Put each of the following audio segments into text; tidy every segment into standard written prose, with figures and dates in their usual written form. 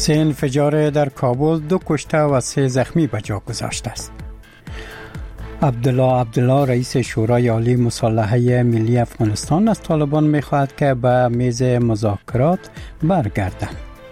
3 انفجار در کابل 2 کشته و 3 زخمی به جا گذاشته است. عبدالله رئیس شورای عالی مسلحه ملی افغانستان از طالبان می‌خواهد که به میز مذاکرات برگردند.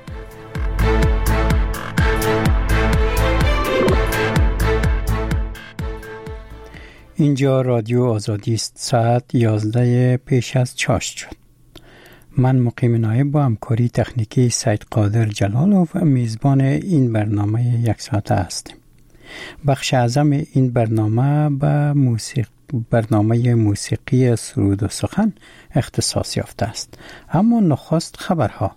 اینجا رادیو آزادی است. ساعت 11 پیش از چاشت شد. من مقیم نایب با همکاری تکنیکی سید قادر جلالوف میزبان این برنامه یک ساعته هستیم. بخش اعظم این برنامه به برنامه موسیقی سرود و سخن اختصاص یافته است. اما نخست خبرها.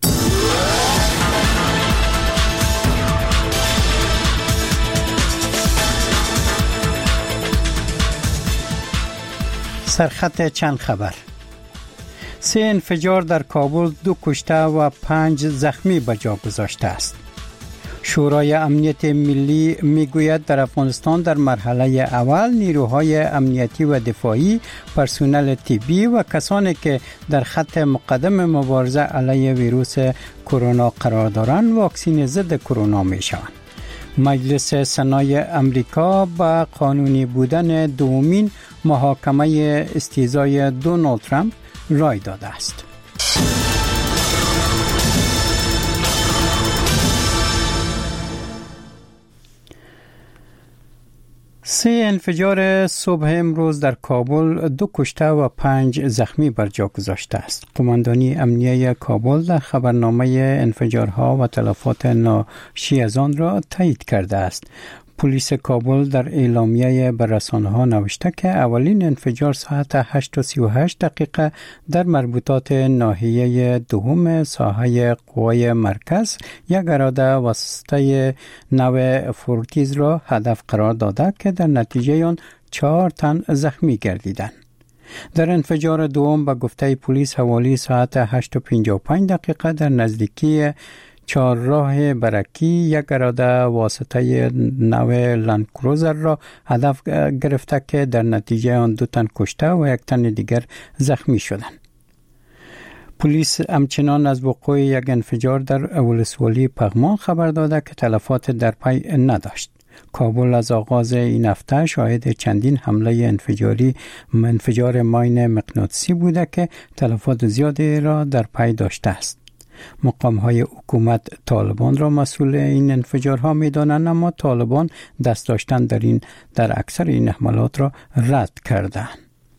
سرخط چند خبر. 3 انفجار در کابل 2 کشته و 5 زخمی به جا گذاشته است. شورای امنیت ملی میگوید در افغانستان در مرحله اول نیروهای امنیتی و دفاعی، پرسنل طبی و کسانی که در خط مقدم مبارزه علیه ویروس کرونا قرار دارند واکسین ضد کرونا میشوند. مجلس سنای امریکا با قانونی بودن دومین محاکمه استیزای دونالد ترامپ رای داده است. سه انفجار صبح امروز در کابل 2 کشته و 5 زخمی بر جا گذاشته است. قماندانی امنیه کابل در خبرنامه انفجارها و تلفات ناشی از آن را تایید کرده است. پلیس کابل در اعلامیه به رسانه‌ها نوشته که اولین انفجار ساعت 8:38 در مربوطات ناحیه دوم ساحه قوای مرکز یک اراده واسطه نو فورتیز را هدف قرار داده که در نتیجه آن 4 تن زخمی گردیدند. در انفجار دوم به گفته پلیس حوالی ساعت 8:55 در نزدیکی چهارراه برکی یک اراده واسطه نو لندکروزر را هدف گرفته که در نتیجه آن 2 تن کشته و 1 تن دیگر زخمی شدند. پلیس همچنان از وقوع یک انفجار در ولسوالی پغمان خبر داده که تلفات در پی نداشت. کابل از آغاز این هفته شاهد چندین حمله انفجار ماین مغناطیسی بوده که تلفات زیادی را در پی داشته است. مقام‌های حکومت طالبان را مسئول این انفجارها می‌دانند، اما طالبان دست داشتن در اکثر این حملات را رد کردند.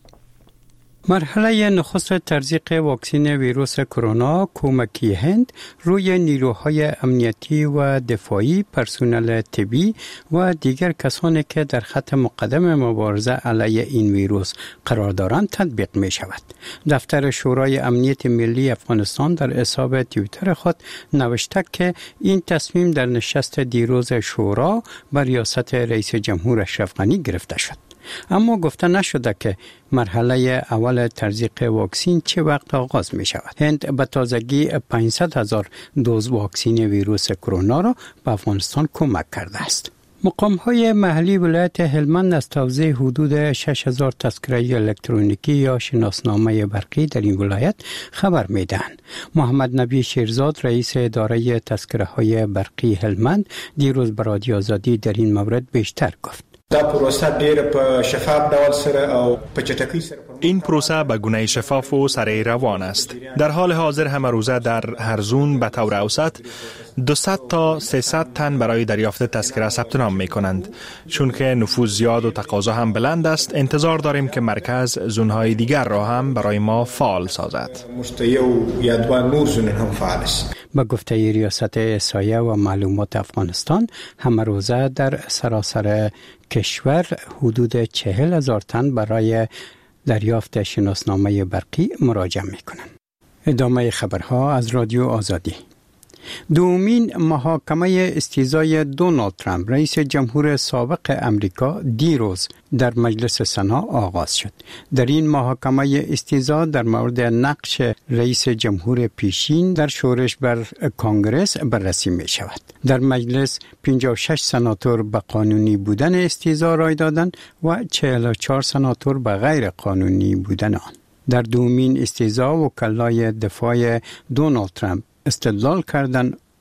مرحله نخست تزریق واکسن ویروس کرونا کمکی هند روی نیروهای امنیتی و دفاعی، پرسنل طبی و دیگر کسانی که در خط مقدم مبارزه علیه این ویروس قرار دارند تطبیق می شود. دفتر شورای امنیت ملی افغانستان در حساب توییتر خود نوشته که این تصمیم در نشست دیروز شورا بر ریاست رئیس جمهور اشرف غنی گرفته شد. اما گفته نشده که مرحله اول تزریق واکسن چه وقت آغاز می شود. هند به تازگی 500,000 دوز واکسن ویروس کرونا را به افغانستان کمک کرده است. مقام‌های محلی ولایت هلمند از توزیع حدود 6,000 تذکره الکترونیکی یا شناسنامه برقی در این ولایت خبر می‌دهند. محمد نبی شیرزاد رئیس اداره تذکره‌های برقی هلمند دیروز به رادیو آزادی در این مورد بیشتر گفت. این پروسه به گونه شفاف و سریع روان است. در حال حاضر همه روزه در هر زون به طور اوسط 200 تا 300 تن برای دریافت تذکره ثبت نام می کنند. چون که نفوذ زیاد و تقاضا هم بلند است، انتظار داریم که مرکز زونهای دیگر را هم برای ما فعال سازد. با گفته ریاست احصایه و معلومات افغانستان، همه روزه در سراسر کشور حدود 40,000 تن برای دریافت شناسنامه برقی مراجعه می‌کنند. ادامه خبرها از رادیو آزادی. دومین محاکمه استیزای دونالد ترامپ رئیس جمهور سابق امریکا دیروز در مجلس سنا آغاز شد. در این محاکمه استیزا در مورد نقش رئیس جمهور پیشین در شورش بر کنگره بررسی می شود. در مجلس 56 سناتور به قانونی بودن استیزا رای دادند و 44 سناتور به غیر قانونی بودن آن. در دومین استیزا وکلای دفاع دونالد ترامپ استدلال کردند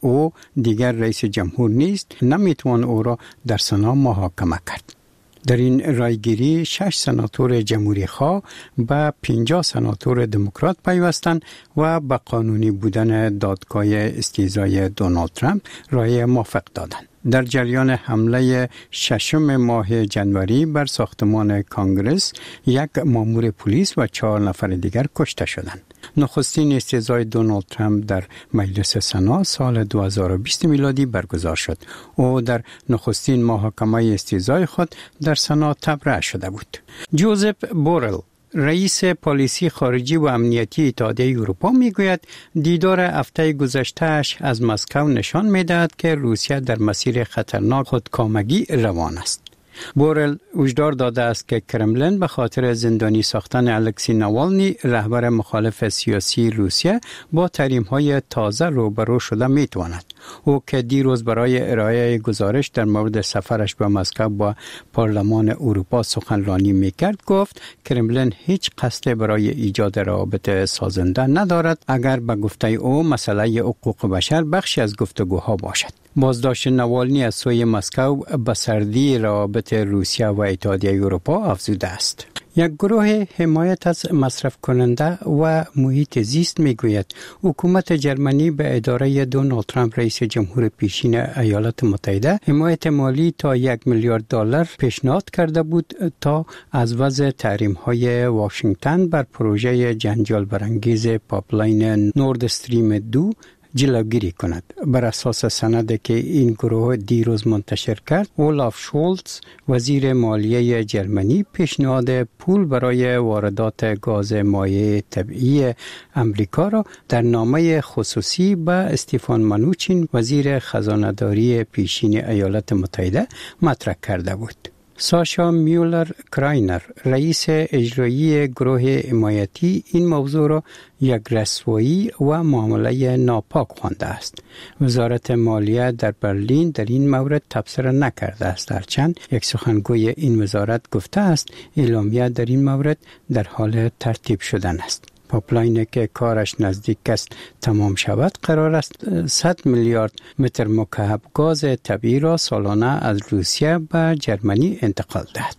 او دیگر رئیس جمهور نیست، نمیتوان او را در سنا محاکمه کرد. در این رایگیری 6 سناتور جمهوری خواه به 50 سناتور دموکرات پیوستند و به قانونی بودن دادگاه استیضای دونالد ترامپ رای موافق دادند. در جریان حمله 6 ماه جنوری بر ساختمان کانگرس 1 مامور پلیس و 4 نفر دیگر کشته شدند. نخستین استیضای دونالد ترامپ در مجلس سنا سال 2020 میلادی برگزار شد. او در نخستین محاکمه استیضای خود در سنا تبرئه شده بود. جوزف بورل رئیس پالیسی خارجی و امنیتی اتحادیه اروپا میگوید دیدار هفته گذشته‌اش از مسکو نشان می‌دهد که روسیه در مسیر خطرناک خودکامگی روان است. بورل هشدار داده است که کرملین به خاطر زندانی ساختن الکسی ناوالنی رهبر مخالف سیاسی روسیه با تحریم‌های تازه روبرو شده می‌تواند. او که دیروز برای ارائه گزارش در مورد سفرش به مسکو با پارلمان اروپا سخنرانی می‌کرد گفت کرملین هیچ قصد برای ایجاد روابط سازنده ندارد اگر به گفته او مسئله حقوق بشر بخشی از گفتگوها باشد. بازداشت ناوالنی از سوی مسکو به سردی روابط روسیه و اتحادیه اروپا افزوده است. یک گروه حمایت از مصرف کننده و محیط زیست میگوید حکومت جرمنی به اداره دونالد ترامپ رئیس جمهور پیشین ایالات متحده حمایت مالی تا $1 میلیارد پیشنهاد کرده بود تا از وضع تحریم‌های واشنگتن بر پروژه جنجال برانگیز پایپلاین نورد استریم 2 جلوگیری کند. بر اساس سندی که این گروه دیروز منتشر کرد، اولاف شولتز وزیر مالیه جرمنی پیشنهاد پول برای واردات گاز مایع طبیعی امریکا را در نامه خصوصی به استیفان منوچین وزیر خزانه‌داری پیشین ایالات متحده مطرح کرده بود. ساشا میولر کراینر رئیس اجرایی گروه حمایتی این موضوع را یک رسوایی و معامله ناپاک خوانده است. وزارت مالیه در برلین در این مورد تبصره نکرده است، هرچند یک سخنگوی این وزارت گفته است اعلامیه در این مورد در حال ترتیب شدن است. پایپلاینی که کارش نزدیک است تمام شود قرار است 100 میلیارد متر مکعب گاز طبیعی را سالانه از روسیه به جرمنی انتقال دهد.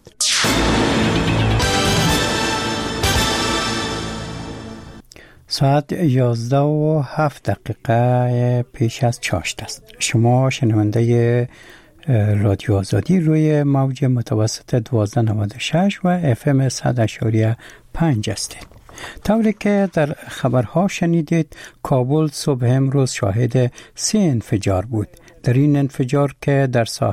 ساعت 11:07 پیش از چاشت است. شما شنونده رادیو آزادی روی موج متوسط 1296 و FM 100.5 هستید. طوری که در خبرها شنیدید، کابل صبح امروز شاهد 3 انفجار بود. در این انفجار که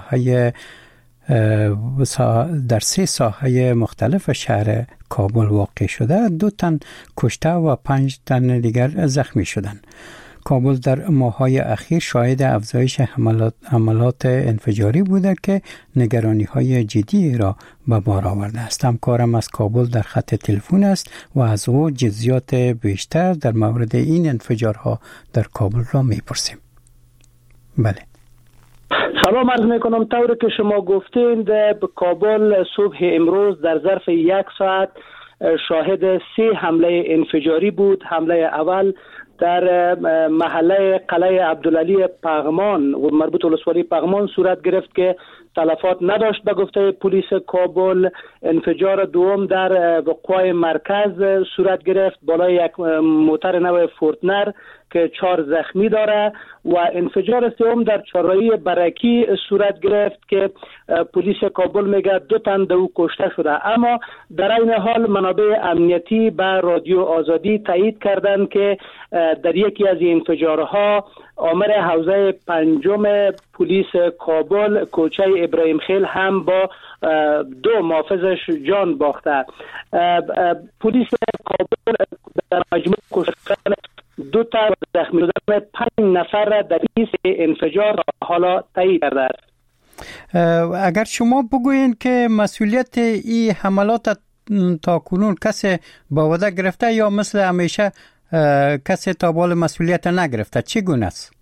در 3 ساحه مختلف شهر کابل واقع شده، 2 تن کشته و 5 تن دیگر زخمی شدند. کابل در ماه‌های اخیر شاهد افزایش حملات انفجاری بوده که نگرانی‌های جدی را به بار آورده است. همکارم از کابل در خط تلفن است و از او جزئیات بیشتر در مورد این انفجارها در کابل را می‌پرسیم. بله. سلام عرض میکنم. طوری که شما گفتین در کابل صبح امروز در ظرف 1 ساعت شاهد 3 حمله انفجاری بود. حمله اول در محله قلعه عبدالعلی پغمان و مربوط ولسوالی پغمان صورت گرفت که تلفات نداشت به گفته پلیس کابل. انفجار دوم در وقوع مرکز صورت گرفت بالای یک موتر نو فورتنر که 4 زخمی داره و انفجار سوم در چهارراهی برکی صورت گرفت که پلیس کابل میگه 2 تن دو کشته شده. اما در این حال منابع امنیتی به رادیو آزادی تایید کردند که در یکی از این انفجارها آمر حوزه 5 پلیس کابل کوچه ابراهیم خیل هم با 2 محافظش جان باخته. پلیس کابل در مجموع کشتن 2 تا زخمی شدن 5 نفر در این انفجار حالا تایید کرده است. اگر شما بگوین که مسئولیت این حملات تا کنون کسی به عهده گرفته یا مثل همیشه کسی تا بال مسئولیت نگرفته، چگونه است؟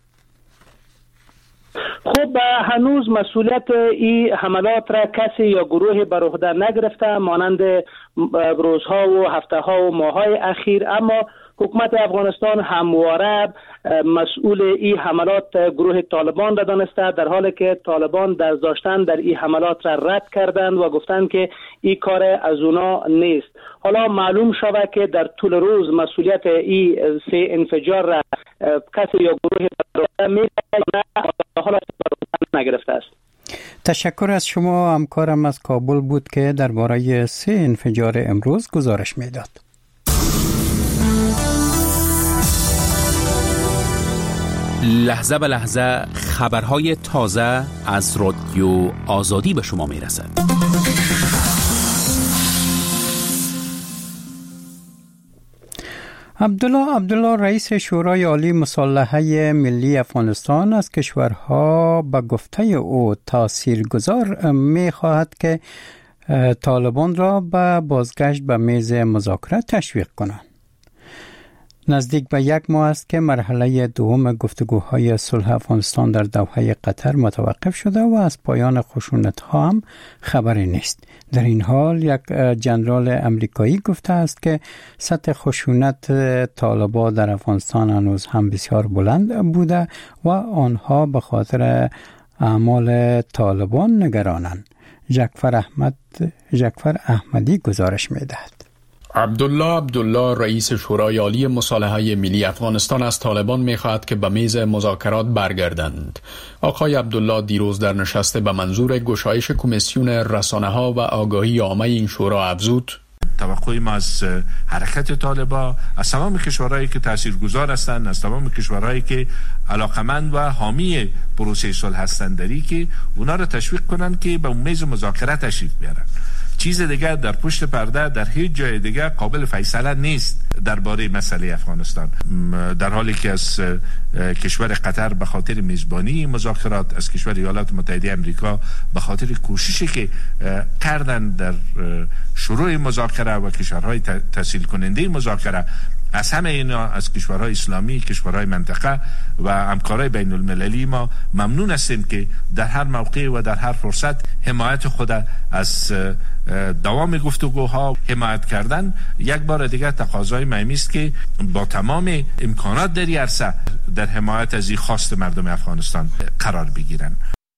خب هنوز مسئولیت این حملات را کسی یا گروه بر عهده نگرفته مانند روزها و هفته‌ها و ماه‌های اخیر، اما حکومت افغانستان همواره مسئول این حملات گروه طالبان را دانسته، در حالی که طالبان دست داشتن در این حملات را رد کردند و گفتند که این کار از اونا نیست. حالا معلوم شود که در طول روز مسئولیت این سه انفجار را کسی یا گروه میگیره نه حالا نگرفته است. تشکر از شما. همکارم از کابل بود که درباره سه انفجار امروز گزارش میداد. لحظه به لحظه خبرهای تازه از رادیو آزادی به شما میرسد. عبدالله رئیس شورای عالی مسلحه ملی افغانستان از کشورها به گفته او تاثیرگذار می خواهد که طالبان را به بازگشت به میز مذاکره تشویق کنند. نزدیک به 1 ماه است که مرحله دوم گفتگوهای صلح افغانستان در دوحه قطر متوقف شده و از پایان خشونت‌ها هم خبری نیست. در این حال یک جنرال امریکایی گفته است که سطح خشونت طالبان در افغانستان هنوز هم بسیار بلند بوده و آنها به خاطر اعمال طالبان نگرانند. جعفر احمدی گزارش می‌دهد. عبدالله رئیس شورای عالی مسلحه ملی افغانستان از طالبان می‌خواهد که به میز مذاکرات برگردند. آقای عبدالله دیروز در نشست به منظور گشایش کمیسیون رسانه‌ها و آگاهی عامه این شورا افزود: توقع ما از حرکت طالبان، از تمام کشورهایی که تاثیرگذار هستند، از تمام کشورهایی که علاقمند و حامی پروسه صلح هستند، داری که اونا را تشویق کنند که به میز مذاکره تشریف بیارن. چیز دیگه در پشت پرده در هیچ جای دیگه قابل فیصله نیست درباره مسئله افغانستان، در حالی که از کشور قطر به خاطر میزبانی مذاکرات، از کشور ایالات متحده آمریکا به خاطر کوششی که کردن در شروع مذاکره و کشورهای تسهیل کننده مذاکره، از همه اینا، از کشورهای اسلامی، کشورهای منطقه و همکارای بین المللی ما ممنون هستیم که در هر موقع و در هر فرصت حمایت خود از دوام گفتگوها حمایت کردن. یک بار دیگر تقاضای مهمی است که با تمام امکانات در عرصه در حمایت از این خواست مردم افغانستان قرار بگیرن.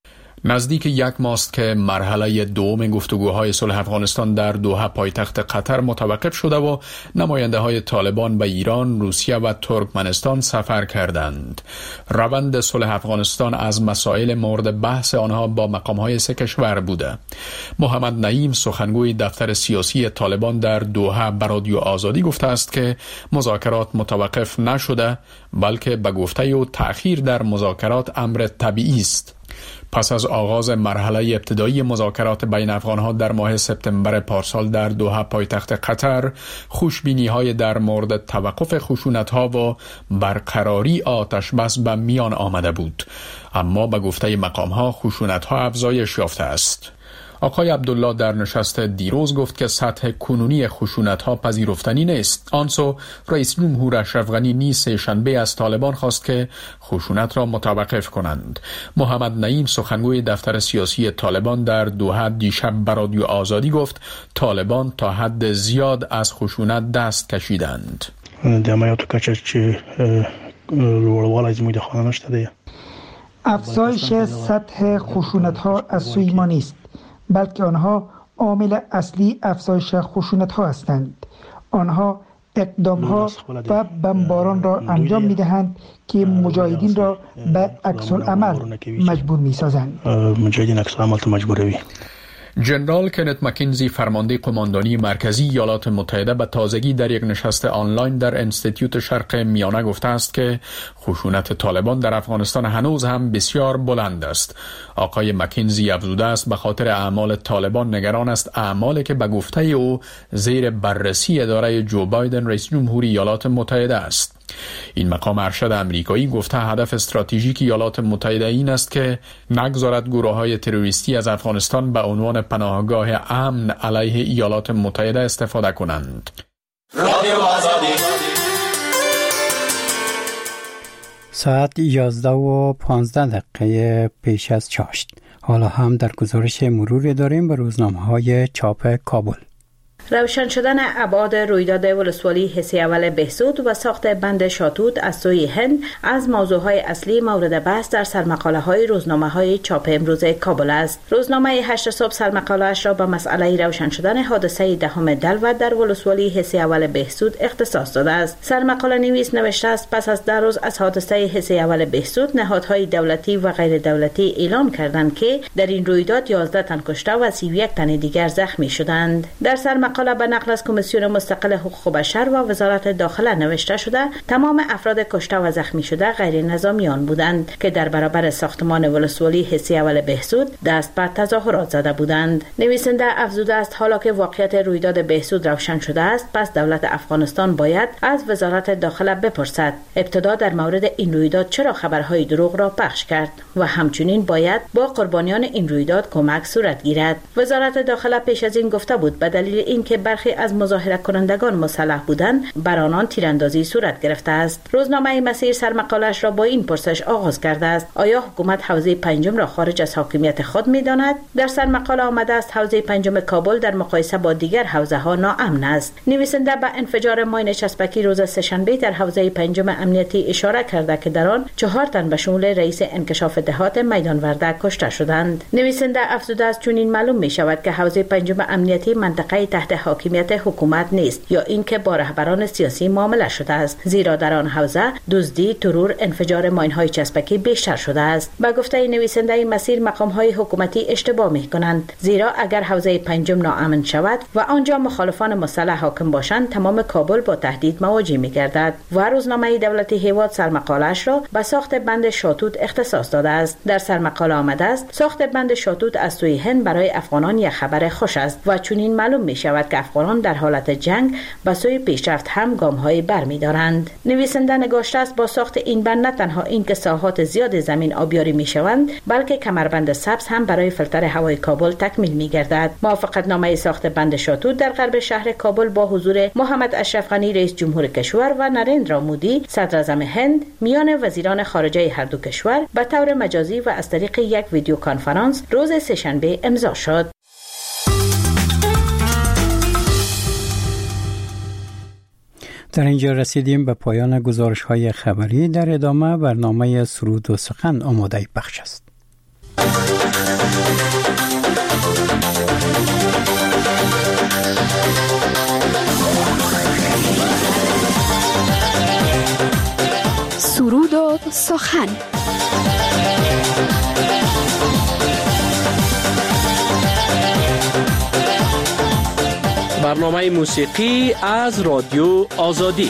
نزدیک 1 ماه است که مرحله دوم گفتگوهای صلح افغانستان در دوحه پایتخت قطر متوقف شده و نماینده های طالبان به ایران، روسیه و ترکمنستان سفر کردند. روند صلح افغانستان از مسائل مورد بحث آنها با مقامهای 3 کشور بوده. محمد نعیم سخنگوی دفتر سیاسی طالبان در دوحه به رادیو آزادی گفته است که مذاکرات متوقف نشده، بلکه به گفته او تأخیر در مذاکرات امر طبیعی است. پس از آغاز مرحله ابتدایی مذاکرات بین افغانها در ماه سپتامبر پارسال در دوحه پایتخت قطر، خوشبینی‌های در مورد توقف خشونت‌ها و برقراری آتش بس به میان آمده بود، اما به گفته مقام‌ها خشونت‌ها افزایش یافته است. آقای عبدالله در نشست دیروز گفت که سطح کنونی خشونت‌ها پذیرفتنی نیست. آنسو رئیس جمهور اشرف غنی نیز شنبه از طالبان خواست که خشونت را متوقف کنند. محمد نعیم سخنگوی دفتر سیاسی طالبان در دوحه دیشب به رادیو آزادی گفت طالبان تا حد زیاد از خشونت دست کشیدند. افزایش سطح خشونت‌ها از سوی ما نیست، بلکه آنها عامل اصلی افزایش خشونت‌ها هستند. آنها اقدام‌ها و بمباران را انجام می‌دهند که مجاهدین را به عکس العمل مجبور می‌سازند. مجاهدین عکس العمل تو مجبوروی. جنرال کنت مکینزی فرمانده قماندانی مرکزی ایالات متحده به تازگی در یک نشست آنلاین در انستیتیوت شرق میانه گفته است که خشونت طالبان در افغانستان هنوز هم بسیار بلند است. آقای مکینزی افزوده است به خاطر اعمال طالبان نگران است اعمالی که به گفته او زیر بررسی اداره جو بایدن رئیس جمهوری ایالات متحده است. این مقام ارشد امریکایی گفته هدف استراتژیک ایالات متحده این است که نگذارد گروه‌های تروریستی از افغانستان به عنوان پناهگاه امن علیه ایالات متحده استفاده کنند. ساعت 11:15 پیش از چاشت. حالا هم در گزارش مروری داریم به روزنامه‌های چاپ کابل. روشن شدن ابعاد رویداد ولسوالی حصه اول بهسود و ساخت بند شاتوت از سوی هند از موضوعهای اصلی مورد بحث در سرمقاله‌های روزنامه‌های چاپ امروز کابل است. روزنامه 8 صبح سرمقاله‌اش را به مسئله روشن شدن حادثه دهم دلوت در ولسوالی حصه اول بهسود اختصاص داده است. سرمقاله نویس نوشته است پس از 10 روز از حادثه حصه اول بهسود، نهادهای دولتی و غیر دولتی اعلام کردند که در این رویداد 11 تن کشته و 31 تن دیگر زخمی شدند. در سرمقاله به نقل از کمیسیون مستقل حقوق بشر و وزارت داخله نوشته شده تمام افراد کشته و زخمی شده غیر نظامیان بودند که در برابر ساختمان ولسوالی حصه اول بهسود دست به تظاهرات زده بودند. نویسنده افزوده است حالا که واقعیت رویداد بهسود روشن شده است، پس دولت افغانستان باید از وزارت داخله بپرسد ابتدا در مورد این رویداد چرا خبرهای دروغ را پخش کرد و همچنین باید با قربانیان این رویداد کمک صورت گیرد. وزارت داخله پیش از این گفته بود به دلیل اینکه برخی از مظاهره کنندگان مسلح بودند بر آنان تیراندازی صورت گرفته است. روزنامه مسیر سرمقاله‌اش را با این پرسش آغاز کرده است: آیا حکومت حوزه پنجم را خارج از حاکمیت خود می‌داند؟ در سرمقاله آمده است حوزه پنجم کابل در مقایسه با دیگر حوزه‌ها ناامن است. نویسنده به انفجار ماین چسبکی روز سه‌شنبه در حوزه پنجم امنیتی اشاره کرده که در آن 4 تن به شمول رئیس انکشاف دهات میدان وردک کشته شدند. نویسنده افزوده است چون این معلوم می شود که حوزه پنجم امنیتی منطقه تحت حاکمیت حکومت نیست یا اینکه با رهبران سیاسی معامله شده است، زیرا در آن حوزه دزدی، ترور، انفجار ماین‌های چسبکی بیشتر شده است. با گفته نویسنده مسیر مقام‌های حکومتی اشتباه می‌کنند، زیرا اگر حوزه پنجم ناامن شود و آنجا مخالفان مسلح حاکم باشند تمام کابل با تهدید مواجه می‌گردد. و روزنامه دولتی هیواد سرمقاله‌اش را به ساخت بند شاتوت اختصاص داده است. در سرمقاله آمده است ساخت بند شاتوت از سوی هند برای افغانان یک خبر خوش است و چنین معلوم می شود که افغانان در حالت جنگ به سوی پیشرفت هم گام‌های برمی‌دارند. نویسنده نگاشته است با ساخت این بند نه تنها اینکه ساحات زیاد زمین آبیاری می‌شوند، بلکه کمربند سبز هم برای فیلتر هوای کابل تکمیل می‌گردد. موافقتنامه ساخت بند شاتوت در غرب شهر کابل با حضور محمد اشرف غنی رئیس جمهور کشور و نریندرا مودی صدر اعظم هند میان وزیران خارجه هر دو کشور به طور مجازی و از طریق یک ویدیو کنفرانس روز سه‌شنبه امضا شد. در اینجا رسیدیم به پایان گزارش‌های خبری. در ادامه برنامه سرود و سخن آماده پخش است. سرود و سخن. برنامه موسیقی از رادیو آزادی.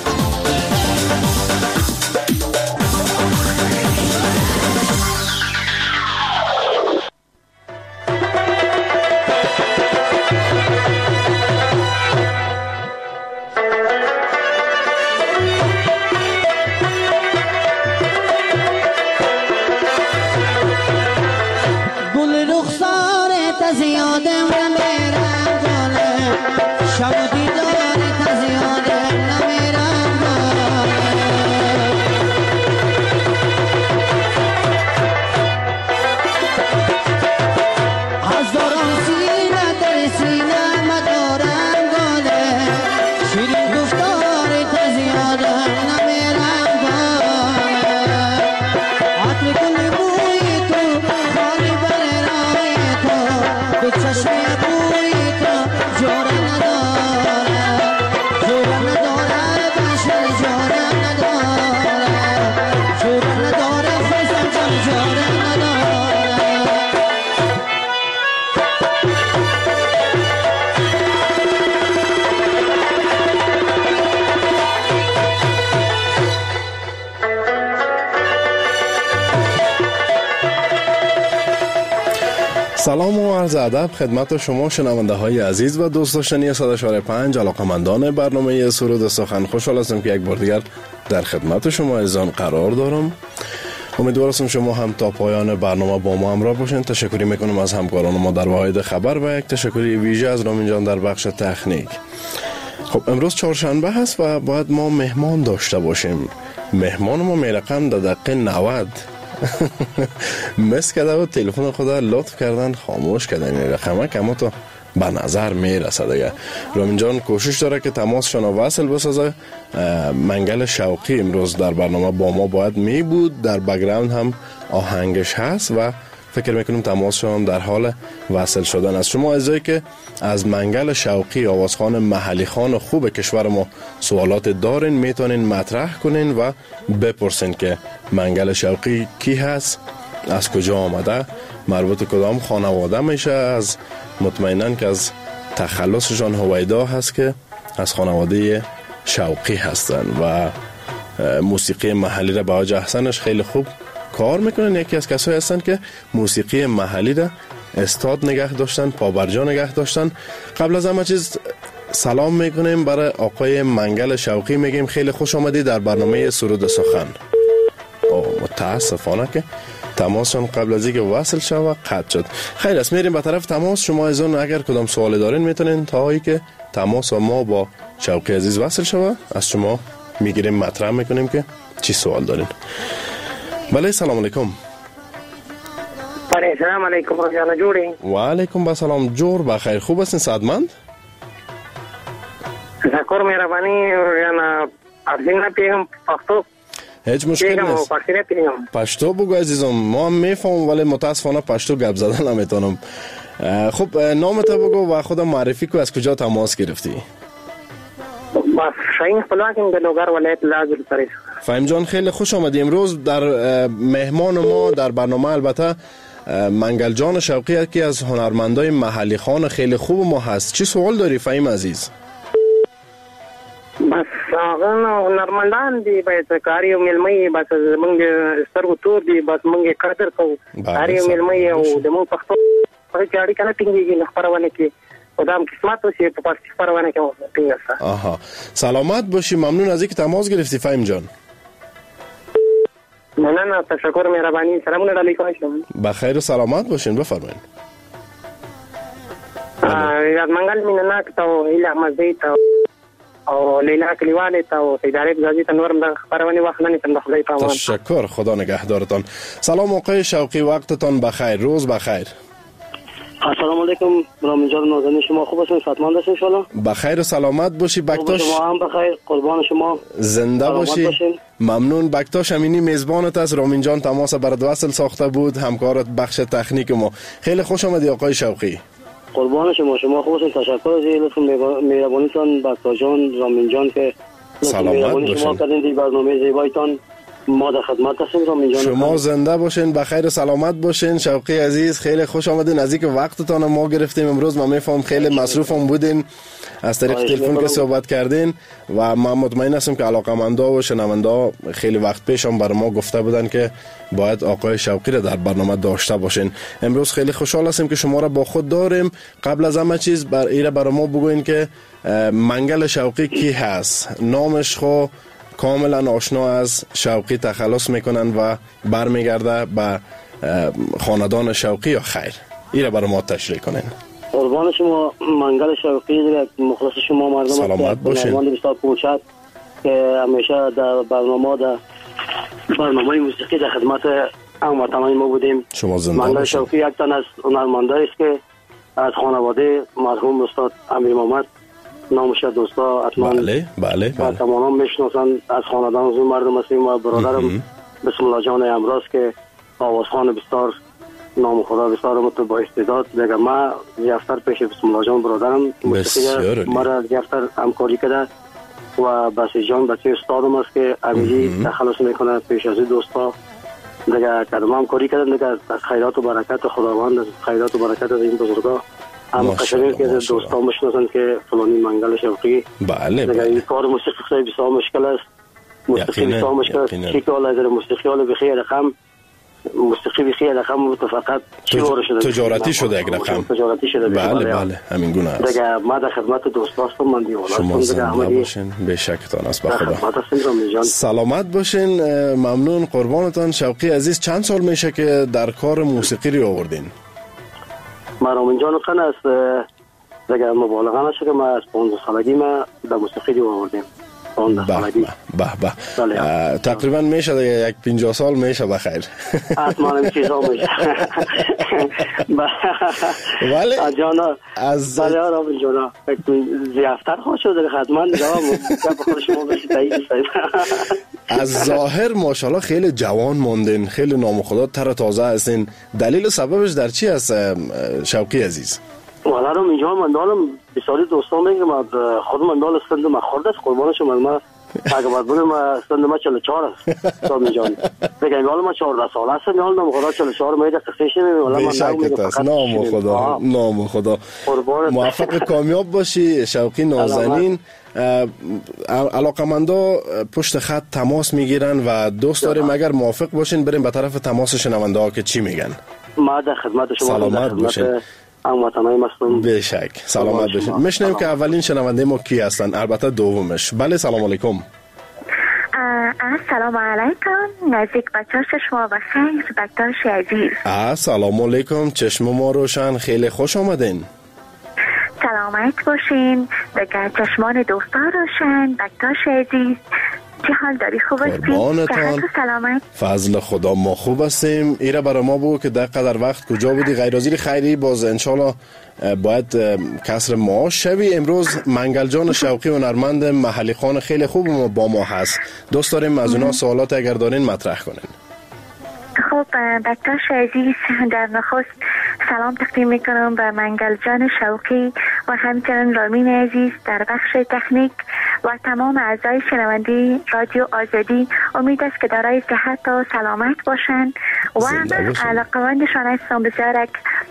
سلام و عرض ادب خدمت شما شنونده های عزیز و دوست داشتنی 100.5 علاقمندان برنامه سرود و سخن. خوشحال هستم که یک بار دیگر در خدمت شما عزیزان قرار دارم. امیدوارم شما هم تا پایان برنامه با ما همراه باشین. تشکری میکنم از همکاران ما در واحد خبر و یک تشکری ویژه از رامین جان در بخش تکنیک. خب امروز چهارشنبه هست و باید ما مهمان داشته باشیم. مهمان ما میرقم در دقیقه 90 مس کرده و تلفن خود لطف کردن خاموش کردن. این رقمه که اما تو به نظر میرسه دیگه. رامین جان کوشش داره که تماسشان وصل بسازه. منگل شوقی امروز در برنامه با ما باید می بود، در بک‌گراند هم آهنگش هست و فکر میکنیم تماسشان در حال وصل شدن است. شما عزیزایی که از منگل شوقی آوازخوان محلی خان خوب کشور ما سوالات دارین میتونین مطرح کنین و بپرسین که منگل شوقی کی هست، از کجا آمده، مربوط کدام خانواده میشه. از مطمئنن که از تخلصشان هویدا هست که از خانواده شوقی هستن و موسیقی محلی را به وجه احسنش خیلی خوب کار میکنن. یکی از کسایی هستن که موسیقی محلی را استاد نگه داشتن، پابرجا نگه داشتن. قبل از همه چیز سلام میکنیم برای آقای منگل شوقی، میگیم خیلی خوش آمدی در برنامه سرود سخن. متاسفانه که تماسشون قبل از اینکه وصل شود قطع شد. خیر است، میریم به طرف تماس. شما ایزون اگر کدام سوالی دارین میتونین تا هایی که تماس ما با شوقی عزیز وصل شود از شما میگیریم، مطرح میکنیم که چی سوال دارین. بله سلام علیکم. بله سلام علیکم جان جوړی. و علیکم السلام. جور بخیر، خوب هستین؟ صحتمند؟ تشکر مهربانی. جان ارزنه پیغام پښتو هیچ مشکل نیست. پشتو بگو عزیزم، ما هم میفهمم ولی متاسفانه پشتو گپ زدن نمیتونم. خب نامت بگو و خودم معرفی کو، از کجا تماس گرفتی؟ با شاین خلاصیم در لوگر ولایت لازر سریس. فهم جان خیلی خوش آمدی. امروز در مهمان ما در برنامه البته منگل جان شوقی که از هنرمندای محلی خان خیلی خوب ما هست. چی سوال داری فهم عزیز؟ بس هغه هنرمندان دي باید کاری او ملمي بس موږ سترګو تور دي بس موږ قدر کوو کاری او ملمي او د مو پښتو په چاړي کنه ټینګي نه خبرونه کې خدام قسمت وسی په پښتو خبرونه کې ټینګه. آها سلامت باشی. ممنون از اینکه تماس گرفتی فهم جان. نه تشکر مهربانی. سلام علیکم. بخیر و سلامت باشین. بفرمایید. یاد منگل مینناک تو اله مزید تو او لیلا کلیواله تا اداره گزارش تا نورم د خبرونه وخت نه تم خدای پامان. تشکر، خدا نگهدارتان. سلام آقای شوقی، وقتتان بخیر، روز بخیر. السلام علیکم. رامین جان نازنین شما خوب هستین؟ صحتمند هستین ان شاء الله؟ بخیر و سلامت باشی. بکتاش شما هم بخیر، قربان شما. زنده باشی. ممنون. بکتاش امینی میزبانت است. رامین جان تماس برات وصل ساخته بود، همکارت بخش تکنیک ما. خیلی خوش آمدی آقای شوقی. قربان شما خوب هستین. تشکر از لطف مهربانیتان بکتا جان، رامین جان که سلامت باشین. شما کردین دی برنامه زیبایتان. ما در خدمت هستیم رامین جان. شما زنده باشین، بخیر و سلامت باشین. شوقی عزیز خیلی خوش آمدین. از اینکه وقتتان ما گرفتیم امروز. من میفهم خیلی مصروفم بودین از طریق تلفن که صحبت کردین و من مطمئن هستم که علاقه‌مندا و شنوندا خیلی وقت پیش هم برای ما گفته بودن که باید آقای شوقی را در برنامه داشته باشین. امروز خیلی خوشحال هستیم که شما را با خود داریم. قبل از همه چیز برای ما بگوین که منگل شوقی کی هست؟ نامش خو کاملا آشنا از شوقی تخلص میکنن و برمیگرده به خاندان شوقی یا خیر؟ ایره برای ما تشریح کنین. قربان شما. منگل شوقی مخلص شما مردم سلامت باشین. مردم بسیار پوچت که همیشه در برنامه موسیقی در خدمت هموطنان ما بودیم. شما زنده منگل باشین. شوقی یک تن از هنرمندایی است که از خانواده مرحوم استاد امیر محمد نامش دوستا حتما بله تمام میشناسن. از خاندان از اون مردم هستیم و برادرم بسم الله جان امراض که آوازخوان بسیار نام خدا بسیار با استعداد دیگه. ما یفتر پیش بسم الله جان برادرم موسیقی مرا یفتر همکاری کرده و بسی جان بچه استادم است که امیلی تخلص میکنه پیش از دوستا دیگه کدام همکاری کردن دیگه. از خیرات و برکت خداوند، از خیرات و برکت از این بزرگا هم قشنگی که دوستا مشناسن که فلانی منگل شوقی. بله دیگه این کار موسیقی خیلی بسیار مشکل است. موسیقی بسیار مشکل است. چی که حالا در موسیقی حالا بخیر رقم موسیقی بخیر رقم فقط تجارتی شده یک رقم. تجارتی شده. بله همین گونه است. دیگه ما در خدمت دوستا هستم. من دیوالا شما زنده باشین. به شکتان است. به خدا سلامت باشین. ممنون قربانتان. شوقی عزیز چند سال میشه که در کار موسیقی رو آوردین؟ رامین جان قن است دیگه مبالغه نشه که ما از 15 سالگی ما در موسیقی رو آوردیم. پاکستان در سالگی. به تقریبا میشه دیگه یک 50 سال میشه بخیر. حتما این چیزا میشه. ولی جانا از بله آرام جانا زیافتر خواه شده حتما دیگه به خود شما بشید از ظاهر ماشاءالله خیلی جوان موندین، خیلی نام خدا تر تازه هستین. دلیل سببش در چی است شوقی عزیز؟ والا رو اینجا من دارم بسیاری دوستان میگم خود من دارم سند من خورده است قربانشم من اگه باید بودم سند من 44 است تا میجان بگم والا من 14 سال هستم حالا نام خدا 44 میده قصه شیم والا من نام خدا موفق کامیاب باشی شوقی نازنین. علاقمندا پشت خط تماس میگیرن و دوست داریم اگر موافق باشین بریم به طرف تماس شنونده ها که چی میگن. ما در خدمت شما سلامت باشین. هموطنای مستم بشک سلامت باشین. میشنیم که اولین شنونده ما کی هستن، البته دومش. بله سلام علیکم. السلام علیکم، نزدیک بچه شما بخیر بکتاش عزیز. السلام علیکم، چشم ما روشن، خیلی خوش آمدین. سلامت باشین، بگه چشمان دوستان روشن بکتاش عزیز. چه حال داری؟ خوب هستی؟ سلامت. فضل خدا ما خوب هستیم. ایره برای ما بود که در قدر وقت کجا بودی؟ غیرازیر خیری باز انشالله باید کسر معاش شوی. امروز منگل جان شوقی و هنرمند محلی خان خیلی خوب ما با ما هست. دوست داریم از اونا سوالات اگر دارین مطرح کنین. خب بکتاش عزیز، در نخست سلام تقدیم میکنم به منگل جان شوقی و همچنین رامین عزیز در بخش تکنیک و تمام اعضای شنوندی رادیو آزادی. امید است که دارای صحت و سلامت باشند و من علاقه‌مندشان هستم. بسیار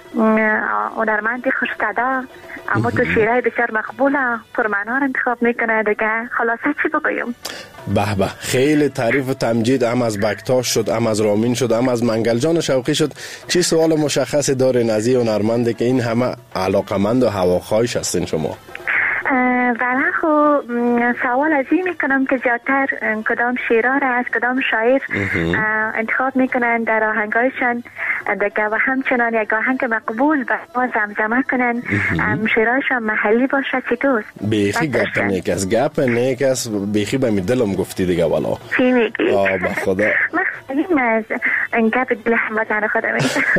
هنرمند خوش‌صدا اما تو شیرهای بسیار مقبول پرمعنا انتخاب میکنه دیگه. خلاصه چی بگویم؟ به به، خیلی تعریف و تمجید هم از بکتاش شد، هم از رامین شد، هم از منگل جان شوقی شد. چی سوال مشخصی داره نزی هنرمنده که این همه علاقمند و هواخواهش هستین شما؟ ولی خب سوال از این میکنم که زیادتر کدام شیرها را از کدام شاعر انتخاب میکنن در آهنگایشان دیگه و همچنان یک آهنگ مقبول به ما زمزمه کنن شیرهایشان محلی باشه چی دوست؟ بیخی گپ نیکس گپ نیکس بیخی به می دلم گفتی دیگه والا. چی میگی؟ به خدا مخصوصیم از گپ دل هموطن خودم.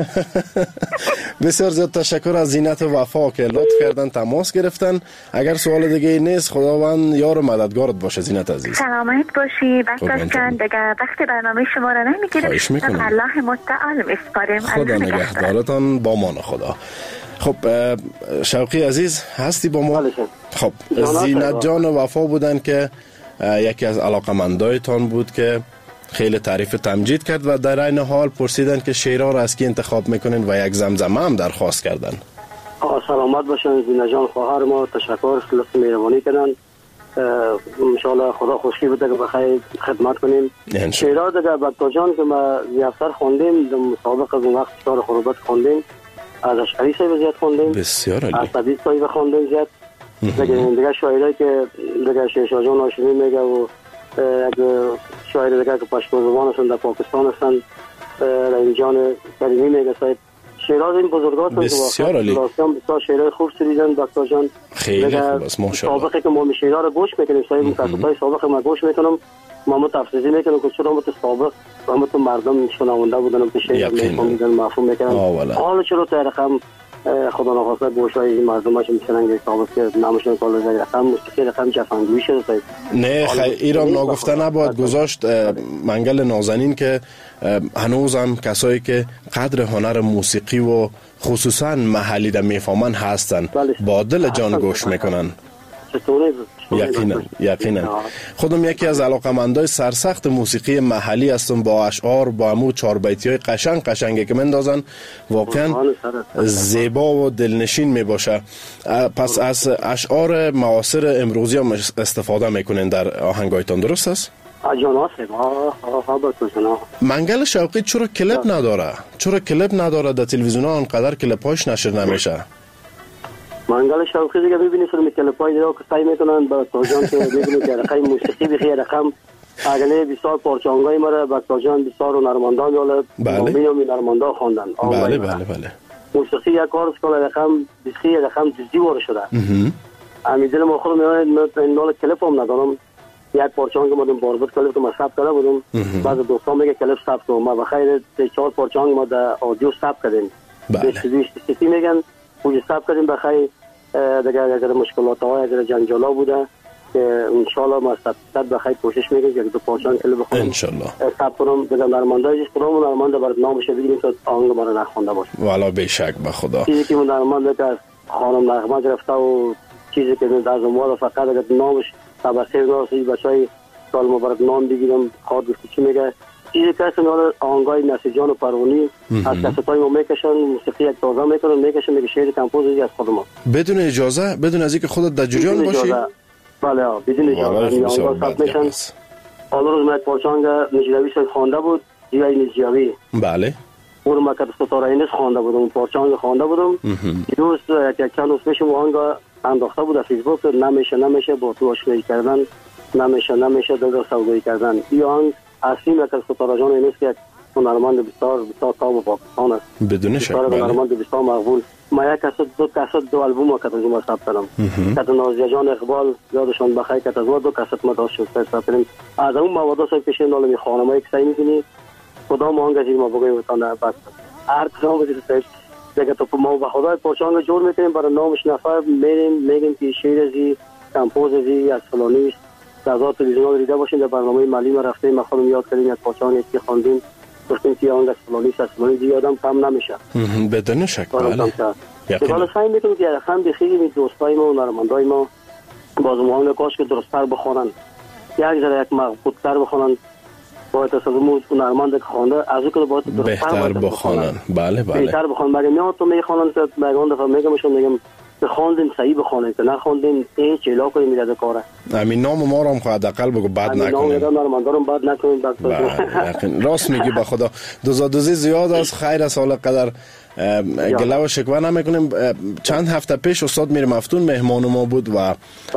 بسیار زیاد تشکر از زینت و وفا که لطف کردن تماس گرفتن. اگر سوال دیگه نیست خداوند یار و مددگارت باشه زینت عزیز. سلامت باشی بکتاش جان دیگه وقت برنامه شما را نمیگیرم. الله متعال میسپاریم. خدا نگهدارتان با مان خدا. خب شوقی عزیز هستی با ما؟ خب زینت جان و وفا بودن که یکی از علاقمندایتان بود که خیلی تعریف تمجید کرد و در این حال پرسیدن که شعرها را از کی انتخاب میکنین و یک زمزمه هم درخواست کردن. سلامت باشن زینت جان خواهر ما، تشکر لطف مهربانی کردن. انشاءالله خدا خوشی بده که بخیر خدمت کنیم. شعرها دیگه بکتاش جان که ما زیادتر خوندیم در مسابقه از اون وقت شعر خروبت خوندیم، از اشعری صاحب زیاد خوندیم، بسیار عالی، از طبیب صاحب خوندیم زیاد دیگه شاعرایی که دیگه شیرشاه جان هاشمی میگه و شاعر دیگه که پشتو زبان هستن در پاکستان هستن رحیم جان کریمی میگه صاحب. شعرها این بزرگات بسیار عالی، بسیار شعرهای خوب سریدن بکتاش جان. خیلی خوب است ماشاءالله. سابقه که ما شعرها رو گوش میکنیم صاحب مکتبای سابقه ما گوش میکنم ما تفسیری میکنم که چرا مت سابق و مت مردم شنونده بودن که شعر میگن مفهوم میکنن حالا چرا تا رقم خدا نخواسته گوشای این مردماش میشنن که سابق که نامشون کلا زای رقم مستقل رقم جفنگویی شده صاحب. نه ایران ناگفته نباید گذاشت منگل نازنین که هنوزم کسایی که قدر هنر موسیقی و خصوصا محلی در میفهمن هستن با دل جان گوش میکنن. یقینا خودم یکی از علاقمندای سرسخت موسیقی محلی هستم با اشعار با همو چهار بیتیای قشنگی که مندازن واقعا زیبا و دلنشین می باشه. پس از اشعار معاصر امروزی هم استفاده میکنین در آهنگایتان درست است؟ منگل شوقی چرا کلیپ نداره در تلویزیون ها انقدر کلیپاش نشر نمیشه؟ منگل شوقی دیگه ببینید سر کلیپای دیگه که سعی میکنن با تاجان که ببینید که رقم موسیقی بخیر رقم اگله بسیار پارچانگای ما بکتاش جان بسیار هنرمندان یاله نامی هنرمندا خواندن. بله موسیقی یک کار است که رقم بسیار رقم جزئی وارد شده. امیدوارم آخر میاد این نال کلیپ هم ندارم یک پارچانگ ما دم باربود کلیپ که ما ثبت کرده بودم. بعض دوستان میگه کلیپ ثبت کنم، ما بخیر 4 پارچانگ ما در آدیو ثبت کردیم. بله. سیتی میگن اونجا ثبت کردیم بخیر. دیگه اگر مشکلات ها اگر جنجالا بوده که ان شاء الله ما ثبت بخیر کوشش میکنیم که 2 پارچانگ کلیپ بخونم ان شاء الله. ثبت کنم دیگه نرمنده است کنم نرمنده برات نامش بگیریم تا آهنگ ما رو نخونده باشه. والا به شک به خدا. چیزی که من نرمنده که خانم نغمه گرفته و چیزی که از اونها فقط اگر نامش تبصیر ناسی بچهای سال مبارک نام بگیرم خواهد گفت چی میگه چیزی که اصلا آهنگای نصیرجان و پروانی از کساتای ما میکشن موسیقی یک تازه میکنن میکشن میگه شعر کمپوزی از خود ما بدون اجازه بدون از اینکه خودت در جریان باشی. بله بدون اجازه آهنگا ثبت میشن. حالا روز من پارچانگ نجیبی سر خوانده بود جیای نجیبی. بله اون ما که ستاره اینس خوانده بودم پارچانگ خوانده بودم. روز یک چند روز پیش آهنگ انداخته بود در فیسبوک نمیشه با تو آشنایی کردن نمیشه در سودایی کردن. این آهنگ اصلی مکر ستاره جان اینست که هنرمند بسیار تام و پاکستان است. بدون شک بله. هنرمند بسیار مقبول. ما یک کست دو البوم که از ما ثبت کردم. که نازیه جان اقبال یادشان بخیر که از ما 2 کست ما داشت ثبت کردیم. از اون مواد سای پیش نال می خانمای که سعی می‌کنی کدام آهنگ از ما بگویم تا بعد هر کدام بده دیگه تو ما با خدای پارچانگ جور میکنیم برای نامش نفر میگیم که شعر ازی کمپوز ازی از فلانی است در تلویزیون دیده باشین در برنامه مالی ما رفتیم ما خودم یاد کردیم یک پارچانگ که خواندیم گفتیم که آهنگ از فلانی است از فلانی یادم کم نمیشه بدون شک بله حالا سعی میکنیم که هم بخیریم دوستای ما و هنرمندای ما باز آهنگ کاش که درست‌تر بخونن یک ذره یک مضبوط‌تر بخونن باید اصلا هنرمند که خوانده از او که باید بهتر بخونن. بله بهتر بخونن. مگه میاد تو میخوانن که میگن دفعه میگم بخوندیم صحیح بخونیم که نخوندیم این چیلا کنیم میاد کاره. همین نام ما رو هم خواهد اقل بگو بد نکنیم. هنرمندان بد نکنیم. راست میگی به خدا دوزادوزی زیاد است. خیر از حال قدر گله و شکوه نمیکنیم. چند هفته پیش استاد میر مفتون مهمان ما بود و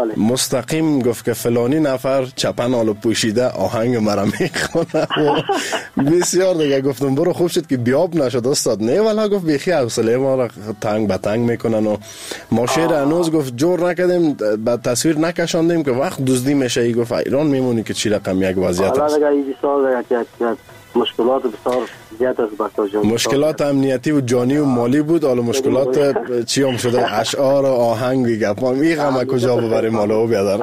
مستقیم گفت که فلانی نفر چپن آلو پوشیده آهنگ مرا میخونه و بسیار دیگه گفتم برو خوب شد که بیاب نشد استاد. نه والا گفت بیخی حوصله ما را تنگ به تنگ میکنن و ما شعر هنوز گفت جور نکردیم به تصویر نکشاندیم که وقت دزدی میشه. ای گفت ایران میمونی که چی رقم یک وضعیت است. مشکلات بسیار زیاد است بچه‌ها جان. مشکلات امنیتی و جانی و مالی بود. حالا مشکلات چی هم شده اشعار و آهنگ گپا میگم کجا ببریم حالا بیادر.